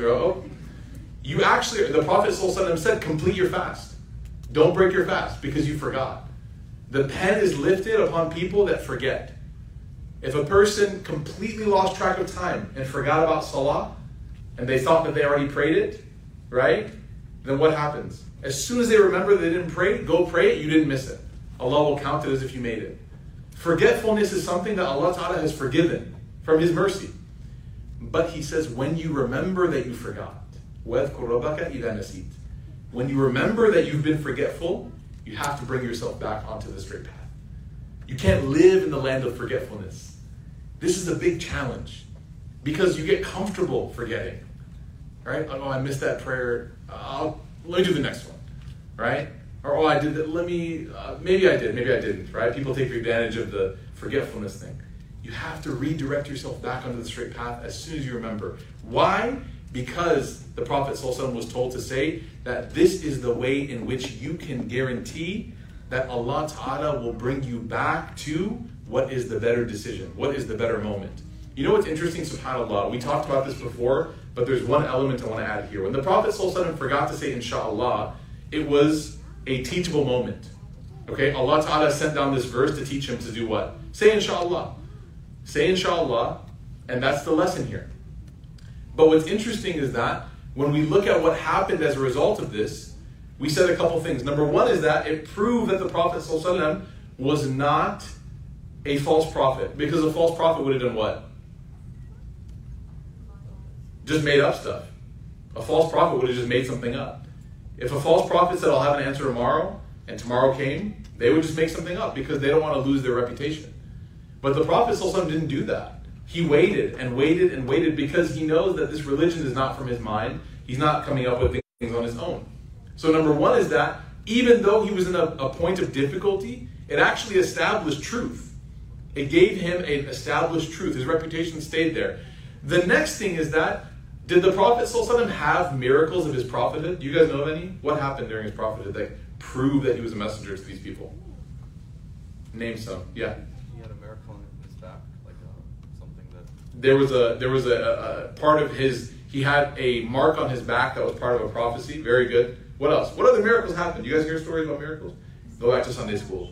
you actually, the Prophet ﷺ said, complete your fast. Don't break your fast because you forgot. The pen is lifted upon people that forget. If a person completely lost track of time and forgot about salah, and they thought that they already prayed it, right? Then what happens? As soon as they remember they didn't pray, go pray it, you didn't miss it. Allah will count it as if you made it. Forgetfulness is something that Allah Ta'ala has forgiven from His mercy. But He says, when you remember that you forgot, وَاذْكُرْ رَبَّكَ إِذَا نَسِيتَ, when you remember that you've been forgetful, you have to bring yourself back onto the straight path. You can't live in the land of forgetfulness. This is a big challenge because you get comfortable forgetting, right? Oh, I missed that prayer. Let me do the next one, right? Or, oh, I did that, maybe I did, maybe I didn't, right? People take advantage of the forgetfulness thing. You have to redirect yourself back onto the straight path as soon as you remember. Why? Because the Prophet ﷺ was told to say that this is the way in which you can guarantee that Allah Ta'ala will bring you back to what is the better decision, what is the better moment. You know what's interesting, subhanAllah, we talked about this before, but there's one element I want to add here. When the Prophet ﷺ forgot to say inshaAllah, it was a teachable moment. Okay, Allah Ta'ala sent down this verse to teach him to do what? Say inshaAllah. Say inshaAllah, and that's the lesson here. But what's interesting is that when we look at what happened as a result of this, we said a couple things. Number one is that it proved that the Prophet ﷺ was not a false prophet, because a false prophet would have done what? Just made up stuff. A false prophet would have just made something up. If a false prophet said, I'll have an answer tomorrow, and tomorrow came, they would just make something up because they don't want to lose their reputation. But the Prophet ﷺ didn't do that. He waited and waited and waited because he knows that this religion is not from his mind. He's not coming up with things on his own. So number one is that even though he was in a point of difficulty, it actually established truth. It gave him an established truth. His reputation stayed there. The next thing is that, did the Prophet ﷺ have miracles of his prophethood? Do you guys know of any? What happened during his prophethood that proved that he was a messenger to these people? Name some. Yeah. He had a miracle in his back, like something that... There was a part of his, he had a mark on his back that was part of a prophecy. Very good. What else? What other miracles happened? You guys hear stories about miracles? Go back to Sunday school.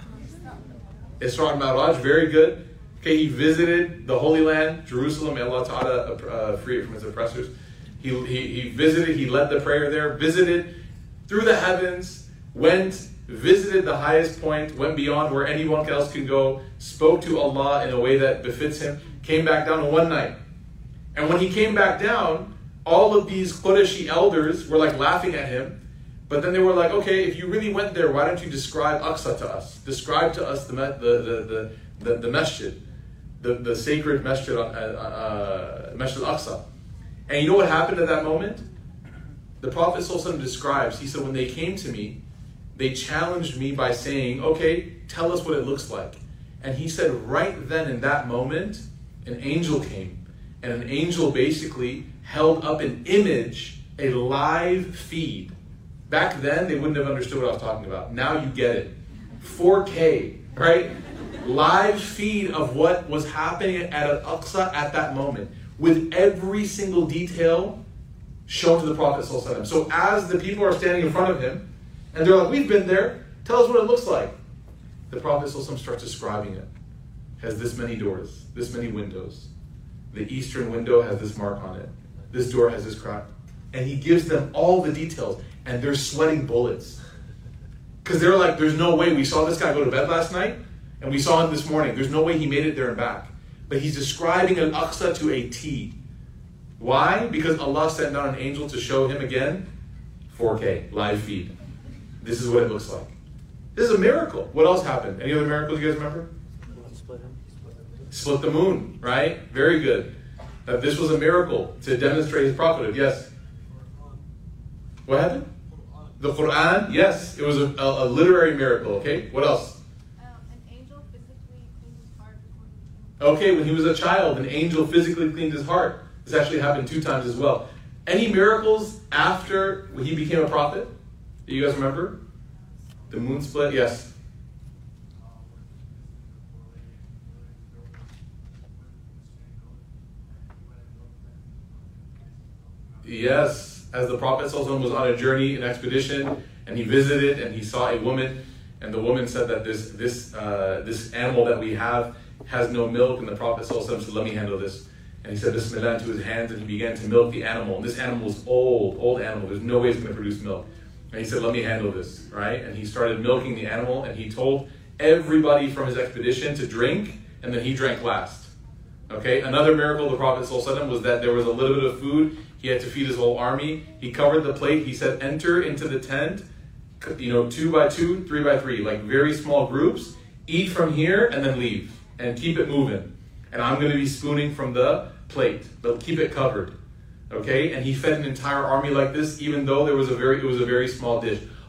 Isra and Mi'raj, very good. Okay, he visited the Holy Land, Jerusalem. May Allah Ta'ala free it from its oppressors. He visited, he led the prayer there, visited through the heavens, visited the highest point, went beyond where anyone else can go, spoke to Allah in a way that befits him, came back down in one night. And when he came back down, all of these Qurayshi elders were like laughing at him, but then they were like, okay, if you really went there, why don't you describe Aqsa to us? Describe to us the masjid, the sacred masjid, Masjid al-Aqsa. And you know what happened at that moment? The Prophet ﷺ describes, he said, when they came to me, they challenged me by saying, okay, tell us what it looks like. And he said, right then in that moment, an angel came. And an angel basically held up an image, a live feed. Back then, they wouldn't have understood what I was talking about. Now you get it. 4K, right? Live feed of what was happening at Al-Aqsa at that moment, with every single detail shown to the Prophet ﷺ. So as the people are standing in front of him, and they're like, we've been there, tell us what it looks like. The Prophet ﷺ starts describing it. Has this many doors, this many windows. The eastern window has this mark on it. This door has this crack. And he gives them all the details, and they're sweating bullets. Because they're like, there's no way, we saw this guy go to bed last night, and we saw him this morning. There's no way he made it there and back. But he's describing Al-Aqsa to a T. Why? Because Allah sent down an angel to show him again, 4K, live feed. This is what it looks like. This is a miracle. What else happened? Any other miracles you guys remember? Split the moon, right? Very good. That this was a miracle to demonstrate his prophethood. Yes? What happened? The Quran? Yes. It was a literary miracle, okay? What else? An angel physically cleaned his heart before he became... Okay, when he was a child, an angel physically cleaned his heart. This actually happened 2 times as well. Any miracles after he became a prophet? Do you guys remember? The moon split? Yes. Yes, as the Prophet ﷺ was on a journey, an expedition, and he visited and he saw a woman, and the woman said that this animal that we have has no milk, and the Prophet ﷺ said, let me handle this. And he said Bismillah into his hands, and he began to milk the animal. And this animal was old animal. There's no way it's going to produce milk. And he said, let me handle this, right? And he started milking the animal, and he told everybody from his expedition to drink, and then he drank last. Okay, another miracle of the Prophet ﷺ was that there was a little bit of food. He had to feed his whole army. He covered the plate. He said, enter into the tent, 2 by 2, 3 by 3, like very small groups. Eat from here and then leave, and keep it moving. And I'm going to be spooning from the plate, but keep it covered. Okay, and he fed an entire army like this, even though it was a very small dish.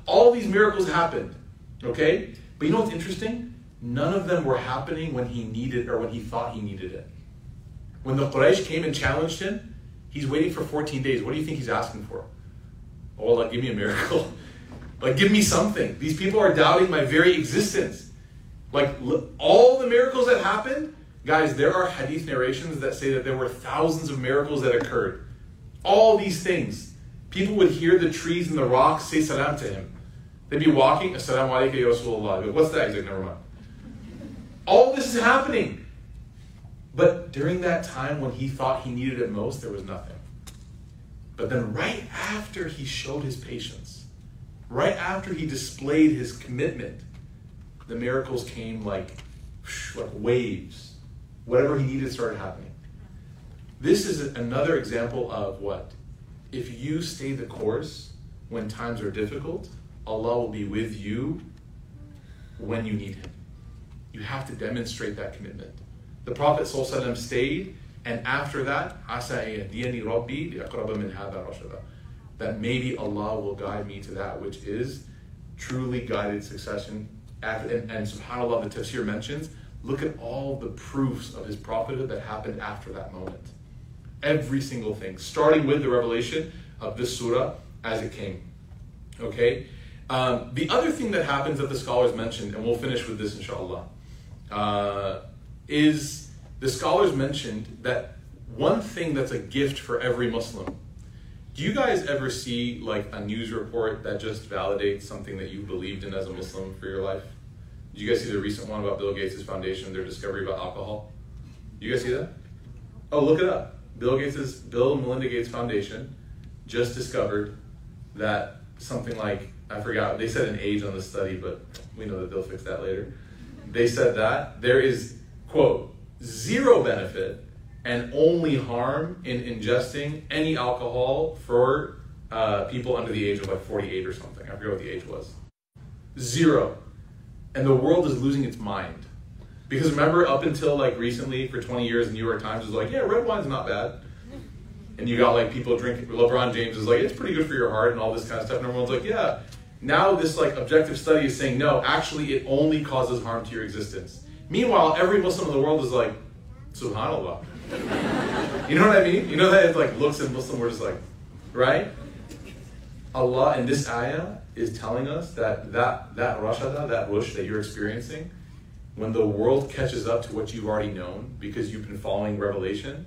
All these miracles happened, okay? But you know what's interesting? None of them were happening when he needed or when he thought he needed it. When the Quraysh came and challenged him, he's waiting for 14 days. What do you think he's asking for? Oh, like, give me a miracle. Like, give me something. These people are doubting my very existence. Like, look, all the miracles that happened, guys, there are hadith narrations that say that there were thousands of miracles that occurred. All these things. People would hear the trees and the rocks say salam to him. They'd be walking, Assalamu alaikum ya Rasulullah. What's that? He's like, never mind. All this is happening. But during that time when he thought he needed it most, there was nothing. But then right after he showed his patience, right after he displayed his commitment, the miracles came like waves. Whatever he needed started happening. This is another example of what? If you stay the course when times are difficult, Allah will be with you when you need Him. You have to demonstrate that commitment. The Prophet ﷺ stayed, and after that, عَسَىٰ يَهْدِيَنِي رَبِّي لِأَقْرَبَ مِنْ هَذَا رَشَدًا. That maybe Allah will guide me to that which is truly guided succession. And subhanAllah, the tafsir mentions, look at all the proofs of his prophethood that happened after that moment. Every single thing, starting with the revelation of this surah as it came. Okay? The other thing that happens that the scholars mentioned, and we'll finish with this inshallah, is the scholars mentioned that one thing that's a gift for every Muslim. Do you guys ever see like a news report that just validates something that you believed in as a Muslim for your life? Did you guys see the recent one about Bill Gates' foundation, their discovery about alcohol? You guys see that? Oh, look it up. Bill and Melinda Gates Foundation just discovered that something like, I forgot, they said an age on the study, but we know that they'll fix that later. They said that there is, quote, zero benefit and only harm in ingesting any alcohol for people under the age of like 48 or something. I forget what the age was. Zero. And the world is losing its mind. Because remember, up until like recently, for 20 years, the New York Times was like, yeah, red wine's not bad. And you got like people drinking, LeBron James is like, it's pretty good for your heart and all this kind of stuff. And everyone's like, yeah. Now this like objective study is saying, no, actually it only causes harm to your existence. Meanwhile, every Muslim in the world is like, subhanAllah. You know what I mean? You know that it like looks at Muslim, we're just like, right? Allah in this ayah is telling us that rashada, that rush that you're experiencing, when the world catches up to what you've already known because you've been following revelation,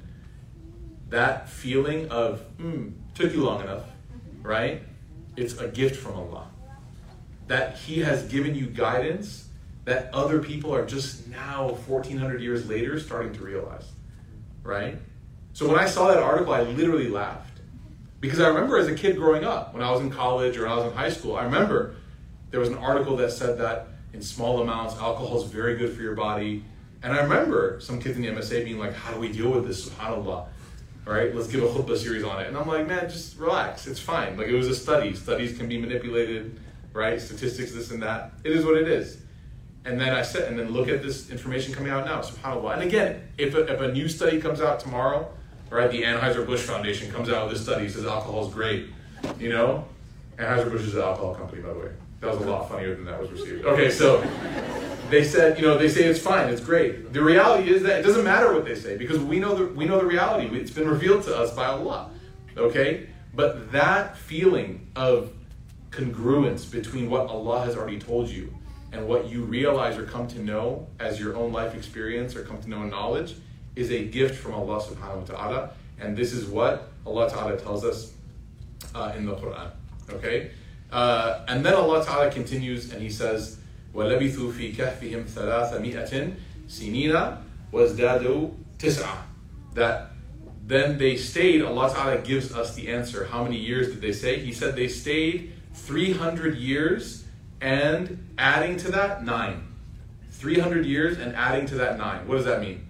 that feeling of, took you long enough, right? It's a gift from Allah. That He has given you guidance that other people are just now, 1400 years later, starting to realize, right? So when I saw that article, I literally laughed. Because I remember as a kid growing up, when I was in college or when I was in high school, I remember there was an article that said that in small amounts, alcohol is very good for your body. And I remember some kids in the MSA being like, how do we deal with this, subhanAllah? All right, let's give a khutbah series on it. And I'm like, man, just relax, it's fine. Like, it was a study. Studies can be manipulated, right? Statistics, this and that. It is what it is. And then I said, and then look at this information coming out now, subhanAllah. And again, if a new study comes out tomorrow, right, the Anheuser-Busch Foundation comes out with this study, says alcohol is great, you know? Anheuser-Busch is an alcohol company, by the way. That was a lot funnier than that was received. Okay, so they said, they say it's fine, it's great. The reality is that it doesn't matter what they say because we know the reality. It's been revealed to us by Allah, okay? But that feeling of congruence between what Allah has already told you and what you realize or come to know as your own life experience or come to know in knowledge is a gift from Allah subhanahu wa ta'ala. And this is what Allah ta'ala tells us in the Quran, okay? And then Allah Ta'ala continues and He says, وَلَبِثُوا فِي كَهْفِهِمْ 300 سِنِينَ وَازْدَادُوا 9. That then they stayed, Allah Ta'ala gives us the answer. How many years did they stay? He said they stayed 300 years and adding to that, 9. 300 years and adding to that 9. What does that mean?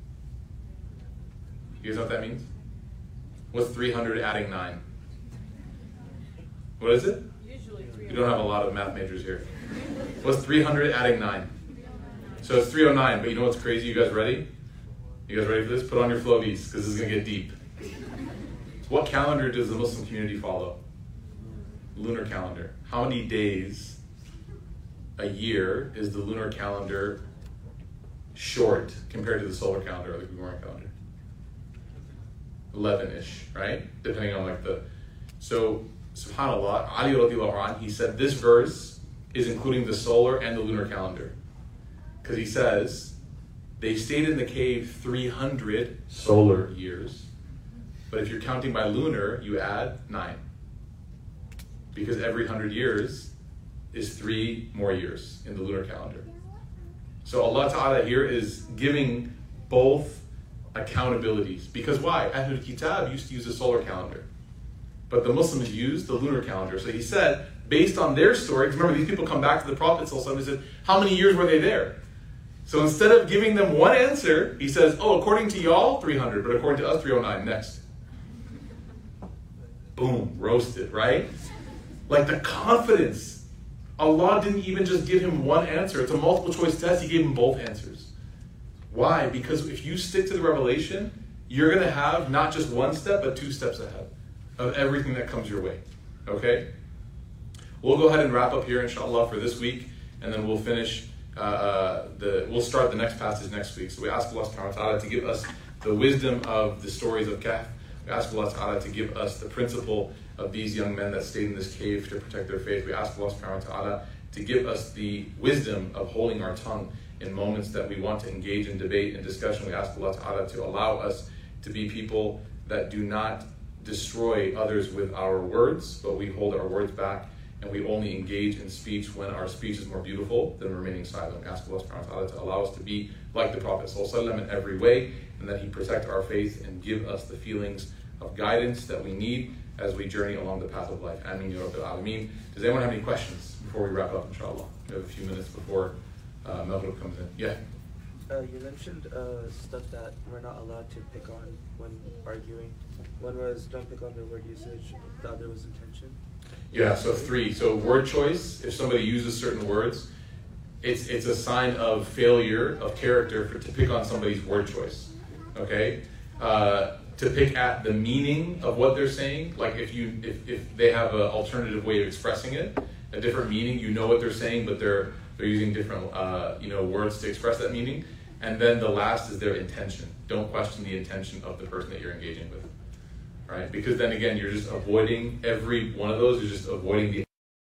You guys know what that means? What's 300 adding 9? What is it? You don't have a lot of math majors here. What's 300 adding 9? So it's 309, but you know what's crazy? You guys ready? You guys ready for this? Put on your floaties, because this is going to get deep. What calendar does the Muslim community follow? lunar calendar. How many days a year is the lunar calendar short compared to the solar calendar or the Gregorian calendar? 11-ish, right? Depending on so subhanAllah, Ali radiallahu anh, he said this verse is including the solar and the lunar calendar. Because he says, they stayed in the cave 300 solar years, but if you're counting by lunar, you add 9. Because every 100 years is 3 more years in the lunar calendar. So Allah Ta'ala here is giving both accountabilities. Because why? Ahlul Kitab used to use a solar calendar, but the Muslims used the lunar calendar. So he said, based on their story, because remember these people come back to the Prophet ﷺ and said, how many years were they there? So instead of giving them one answer, he says, oh, according to y'all, 300, but according to us, 309. Next. Boom, roasted, right? Like the confidence. Allah didn't even just give him one answer. It's a multiple choice test. He gave him both answers. Why? Because if you stick to the revelation, you're going to have not just one step, but 2 steps ahead of everything that comes your way. Okay? We'll go ahead and wrap up here, inshallah, for this week, and then we'll finish. We'll start the next passage next week. So we ask Allah subhanahu wa ta'ala to give us the wisdom of the stories of Kahf. We ask Allah ta'ala to give us the principle of these young men that stayed in this cave to protect their faith. We ask Allah subhanahu wa ta'ala to give us the wisdom of holding our tongue in moments that we want to engage in debate and discussion. We ask Allah ta'ala to allow us to be people that do not destroy others with our words, but we hold our words back and we only engage in speech when our speech is more beautiful than remaining silent. We ask Allah subhanahu wa ta'ala to allow us to be like the Prophet ﷺ in every way, and that he protect our faith and give us the feelings of guidance that we need as we journey along the path of life. Ameen ya Rabbil Alameen. Does anyone have any questions before we wrap up, inshallah? We have a few minutes before Maghrib comes in. Yeah? You mentioned stuff that we're not allowed to pick on when arguing. One was don't pick on the word usage, the other was intention. Yeah, so 3. So word choice, if somebody uses certain words, it's a sign of failure of character to pick on somebody's word choice. Okay? To pick at the meaning of what they're saying, like if they have an alternative way of expressing it, a different meaning, you know what they're saying, but they're using different words to express that meaning. And then the last is their intention. Don't question the intention of the person that you're engaging with, right? Because then again, you're just avoiding every one of those. You're just avoiding the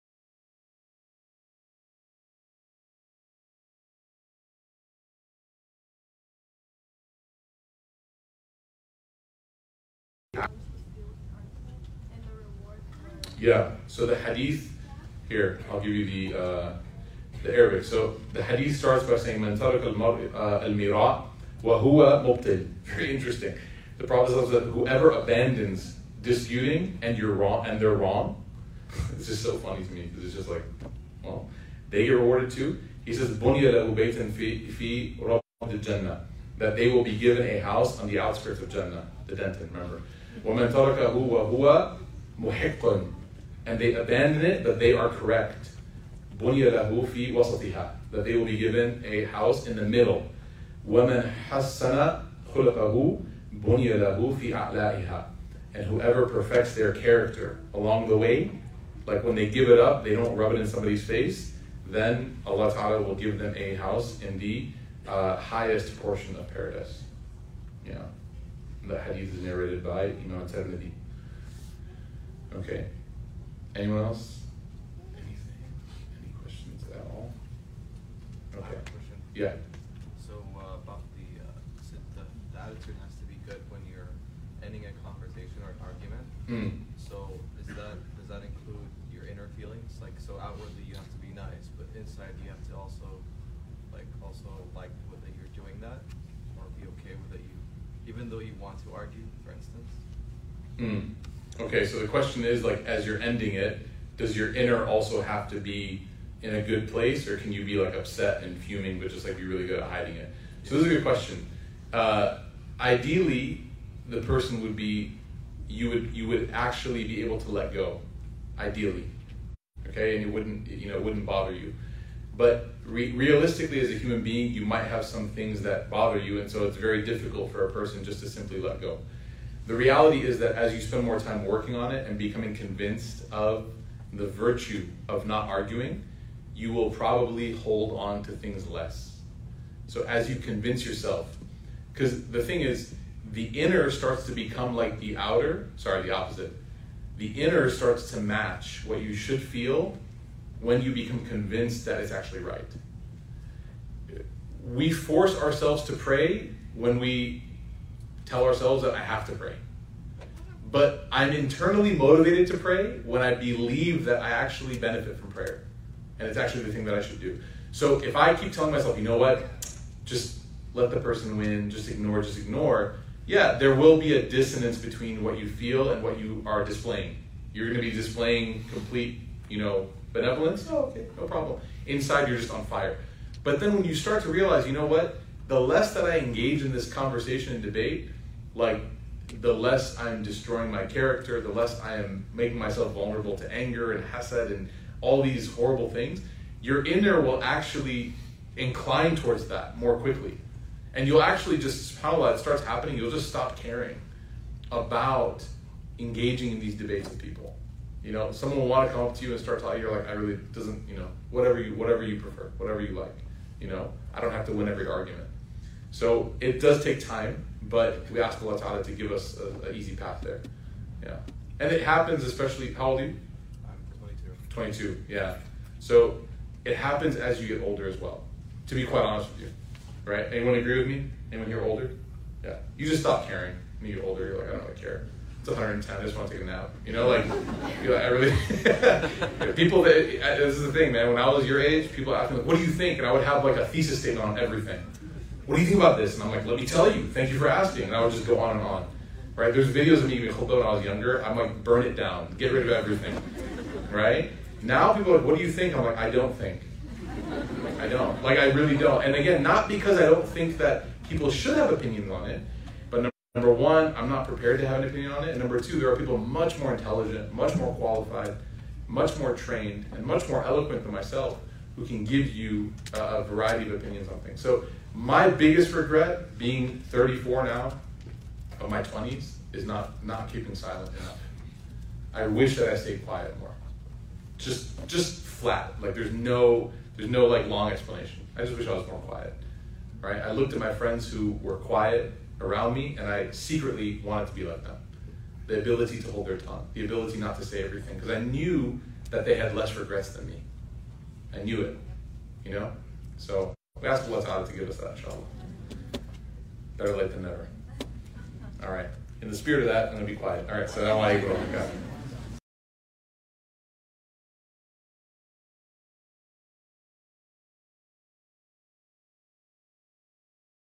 Yeah, so the hadith, here, I'll give you the Arabic. So the hadith starts by saying, Man tarak al-mira wa huwa mubtil. Very interesting. The Prophet says, whoever abandons disputing and you're wrong, and they're wrong, it's just so funny to me, because it's just like, well, they get rewarded too. He says, Bunya lahu baytan fi rabd al-jannah, that they will be given a house on the outskirts of Jannah, the denton, remember. وَمَنْ تَرَكَهُ وَهُوَ مُحِقٌّ, and they abandon it, but they are correct. بُنِيَ لَهُ فِي وَسَطِهَا, that they will be given a house in the middle. وَمَنْ حَسَّنَ خُلْقَهُ بُنِيَ لَهُ فِي أَعْلَائِهَا, and whoever perfects their character along the way, like when they give it up, they don't rub it in somebody's face, then Allah Ta'ala will give them a house in the highest portion of paradise. Yeah. The hadith is narrated by Imam Tirmidhi. Okay. Anyone else? Anything? Any questions at all? I have a question. Yeah. So about the attitude has to be good when you're ending a conversation or an argument. So does that include your inner feelings? Like, so outwardly you have to be nice, but inside you have to also like that you're doing that, or be okay with it, even though you want to argue, for instance. Okay, so the question is, like, as you're ending it, does your inner also have to be in a good place, or can you be like upset and fuming, but just like be really good at hiding it? So this is a good question. Ideally, the person would be, you would actually be able to let go. Ideally, okay, and it wouldn't bother you. But realistically, as a human being, you might have some things that bother you, and so it's very difficult for a person just to simply let go. The reality is that as you spend more time working on it and becoming convinced of the virtue of not arguing, you will probably hold on to things less. So as you convince yourself, because the thing is, the inner starts to become like the outer, the opposite. The inner starts to match what you should feel when you become convinced that it's actually right. We force ourselves to pray when we tell ourselves that I have to pray. But I'm internally motivated to pray when I believe that I actually benefit from prayer. And it's actually the thing that I should do. So if I keep telling myself, you know what, just let the person win, just ignore, yeah, there will be a dissonance between what you feel and what you are displaying. You're going to be displaying complete, benevolence. Oh, okay, no problem. Inside, you're just on fire. But then when you start to realize, you know what, the less that I engage in this conversation and debate, the less I'm destroying my character, the less I am making myself vulnerable to anger and hasad and all these horrible things, your inner will actually incline towards that more quickly. And you'll actually just, subhanAllah, it starts happening, you'll just stop caring about engaging in these debates with people. Someone will want to come up to you and start talking, you're like, I really doesn't, whatever you prefer, whatever you like. I don't have to win every argument. So it does take time, but we ask Allah Ta'ala to give us an easy path there. Yeah. And it happens especially, how old are you? I'm 22. 22, yeah. So it happens as you get older as well, to be quite honest with you. Right? Anyone agree with me? Anyone here older? Yeah. You just stop caring when you get older. You're like, I don't really care. It's 110. I just want to take a nap. You're like, I really. People that, this is the thing, man. When I was your age, people asked me, what do you think? And I would have like a thesis statement on everything. What do you think about this? And I'm like, let me tell you. Thank you for asking. And I would just go on and on. Right? There's videos of me giving khutbah when I was younger. I'm like, burn it down. Get rid of everything. Right? Now people are like, what do you think? I'm like, I don't think. I don't. I really don't. And again, not because I don't think that people should have opinions on it, but number one, I'm not prepared to have an opinion on it. And number two, there are people much more intelligent, much more qualified, much more trained, and much more eloquent than myself who can give you a variety of opinions on things. So my biggest regret, being 34 now, of my 20s, is not keeping silent enough. I wish that I stayed quiet more. Just flat. There's no long explanation. I just wish I was more quiet, right? I looked at my friends who were quiet around me, and I secretly wanted to be like them. The ability to hold their tongue, the ability not to say everything, because I knew that they had less regrets than me. I knew it, So we ask Allah Ta'ala to give us that, inshallah. Better late than never. All right. In the spirit of that, I'm going to be quiet. All right. Assalamu alaikum.